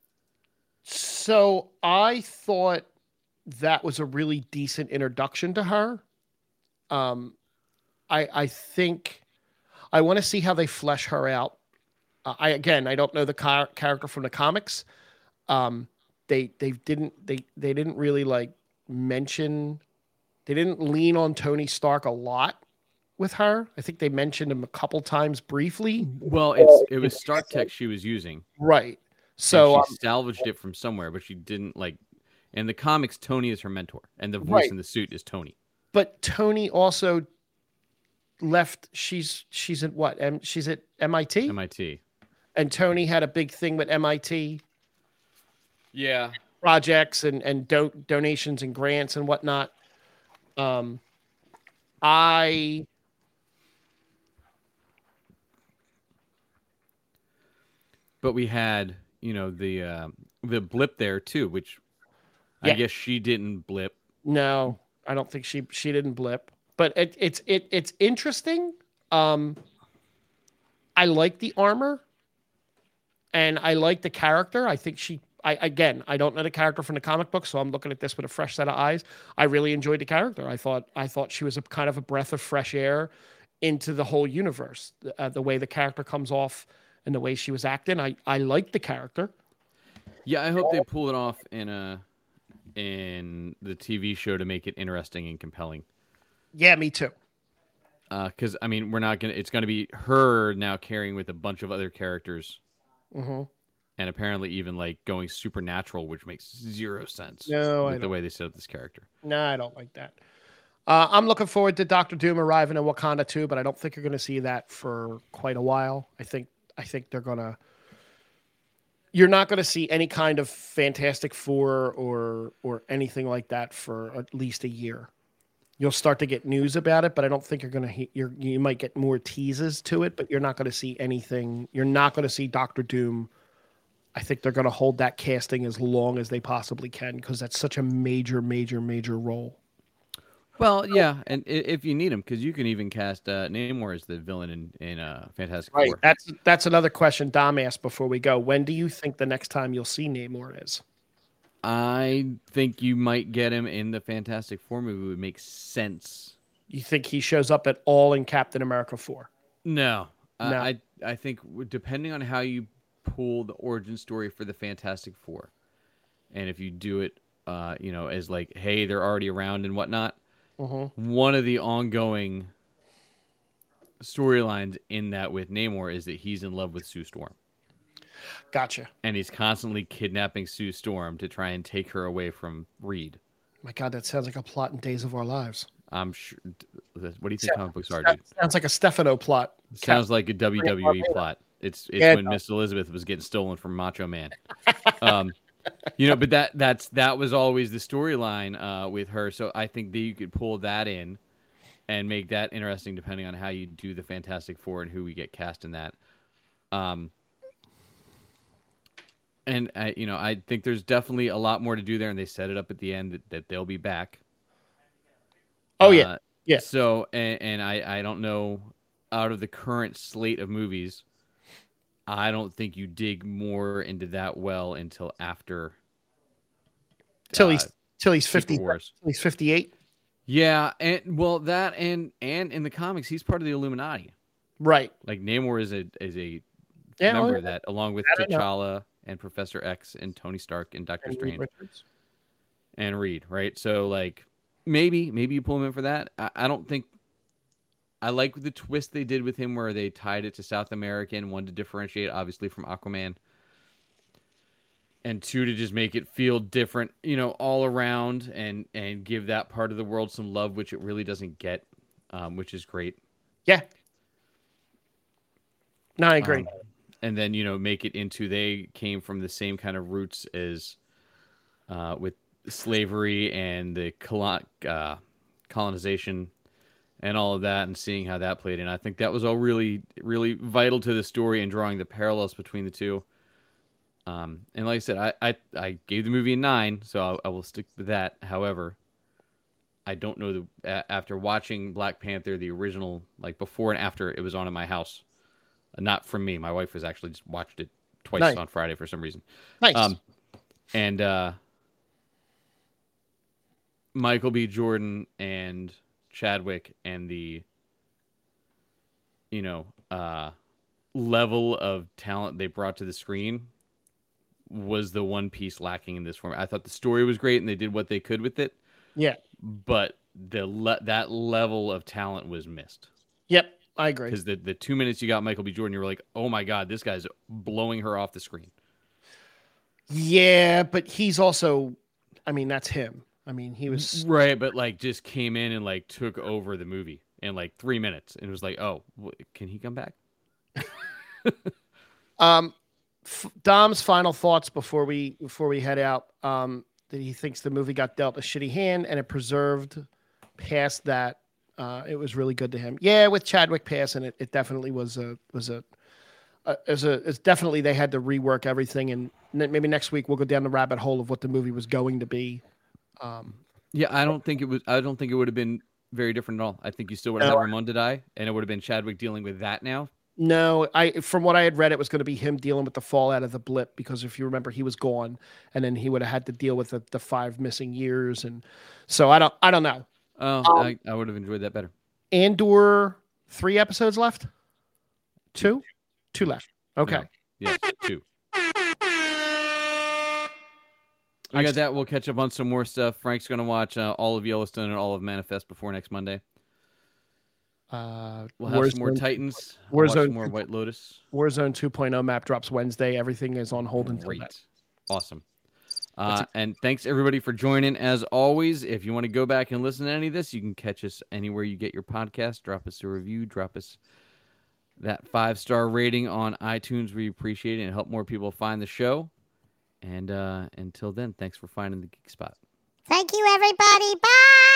So I thought that was a really decent introduction to her. Um, I I think I want to see how they flesh her out. Uh, I again, I don't know the car- character from the comics. Um, they they didn't they they didn't really like mention. They didn't lean on Tony Stark a lot with her. I think they mentioned him a couple times briefly. Well, it's it was Stark Tech she was using. Right. So So she salvaged it from somewhere, but she didn't like. In the comics, Tony is her mentor, and the voice Right. in the suit is Tony. but Tony also left. She's she's at what? M, she's at M I T, M I T. and Tony had a big thing with M I T Yeah. projects and and do, donations and grants and whatnot. Um, I But we had, you know, the uh, the blip there too, which I Yeah. guess she didn't blip. no, I don't think she she didn't blip, but it, it's it it's interesting. Um, I like the armor, and I like the character. I think she. I again, I don't know the character from the comic book, so I'm looking at this with a fresh set of eyes. I really enjoyed the character. I thought I thought she was a kind of a breath of fresh air into the whole universe. Uh, the way the character comes off and the way she was acting, I I liked the character. Yeah, I hope they pull it off in a in the T V show to make it interesting and compelling. Yeah, me too. Because I mean, we're not gonna. It's gonna be her now carrying with a bunch of other characters, hmm and apparently even like going supernatural, which makes zero sense. No, I with the don't. way they set up this character. No, I don't like that. Uh, I'm looking forward to Doctor Doom arriving in Wakanda too, but I don't think you're going to see that for quite a while. I think I think they're going to. You're not going to see any kind of Fantastic Four or or anything like that for at least a year. You'll start to get news about it, but I don't think you're going to. You're you might get more teases to it, but you're not going to see anything. You're not going to see Doctor Doom. I think they're going to hold that casting as long as they possibly can because that's such a major, major, major role. Well, yeah, and i- if you need him, because you can even cast uh, Namor as the villain in in uh, Fantastic Right. Four. That's that's another question Dom asked before we go. When do you think the next time you'll see Namor is? I think you might get him in the Fantastic Four movie. It would make sense. You think he shows up at all in Captain America four? No, I No. I, I think w- depending on how you pull the origin story for the Fantastic Four, and if you do it, uh, you know, as like, hey, they're already around and whatnot. Mm-hmm. One of the ongoing storylines in that with Namor is that he's in love with Sue Storm. Gotcha. And he's constantly kidnapping Sue Storm to try and take her away from Reed. My God, that sounds like a plot in Days of Our Lives. I'm sure. What do you think comic books are, That dude? sounds like a Stefano plot. Sounds like a W W E plot. It's it's Yeah, it when does. Miss Elizabeth was getting stolen from Macho Man. Um, you know, but that that's that was always the storyline uh, with her. So I think that you could pull that in and make that interesting, depending on how you do the Fantastic Four and who we get cast in that. Um, and I, you know, I think there's definitely a lot more to do there, and they set it up at the end that, that they'll be back. Oh yeah, Uh, yeah. So, and, and I, I don't know, out of the current slate of movies, I don't think you dig more into that well until after. till uh, he's till he's Secret fifty. Wars. Till he's fifty-eight. Yeah, and well, that and and in the comics, he's part of the Illuminati. Right. Like Namor is a is a Yeah. member oh, of that, along with That I know. T'Challa and Professor X and Tony Stark and Doctor and Reed Strange Richards. and Reed, right? So like maybe maybe you pull him in for that. I, I don't think I like the twist they did with him where they tied it to South American, one to differentiate obviously from Aquaman. And two, to just make it feel different, you know, all around and and give that part of the world some love, which it really doesn't get, um, which is great. Yeah. No, I agree. Um, and then, you know, make it into they came from the same kind of roots as uh, with slavery and the colon, uh, colonization and all of that, and seeing how that played in. I think that was all really, really vital to the story and drawing the parallels between the two. Um, and like I said, I, I, I gave the movie a nine, so I, I will stick with that. However, I don't know the a- after watching Black Panther, the original, like before and after it was on in my house. Uh, Not from me. My wife was actually just watched it twice Nice. on Friday for some reason. Nice. Um, and uh, Michael B. Jordan and Chadwick and the, you know, uh, level of talent they brought to the screen was the one piece lacking in this format. I thought the story was great and they did what they could with it, yeah. but the le- that level of talent was missed. Yep. I agree. Because the, the two minutes you got Michael B. Jordan, you were like, oh my God, this guy's blowing her off the screen. Yeah, but he's also, I mean, that's him. I mean, he was Right, but like just came in and like took over the movie in like three minutes. And it was like, oh, wh- can he come back? Um, F- Dom's final thoughts before we before we head out. Um, that he thinks the movie got dealt a shitty hand and it preserved past that. Uh, it was really good to him. Yeah, with Chadwick passing, it, it definitely was a was a, a as a it's definitely they had to rework everything, and n- maybe next week we'll go down the rabbit hole of what the movie was going to be. Um, Yeah, I don't think it was. I don't think it would have been very different at all. I think you still would have No. had Ramon to die, and it would have been Chadwick dealing with that now. No, I from what I had read, it was going to be him dealing with the fallout of the blip because if you remember, he was gone, and then he would have had to deal with the, the five missing years, and so I don't I don't know. Oh, Um, I, I would have enjoyed that better. Andor, three episodes left, two, two left. Okay, No. Yes, two. We got that. We'll catch up on some more stuff. Frank's going to watch uh, all of Yellowstone and all of Manifest before next Monday. uh, We'll have some more Warzone, Titans. I'll watch Warzone some more White Lotus. Warzone two point oh map drops Wednesday. Everything is on hold until Great. then. Awesome. Uh, and thanks everybody for joining. As always, if you want to go back and listen to any of this, you can catch us anywhere you get your podcast. Drop us a review. Drop us that five-star rating on iTunes. We appreciate it and help more people find the show. And uh, until then, thanks for finding the Geek Spot. Thank you, everybody. Bye.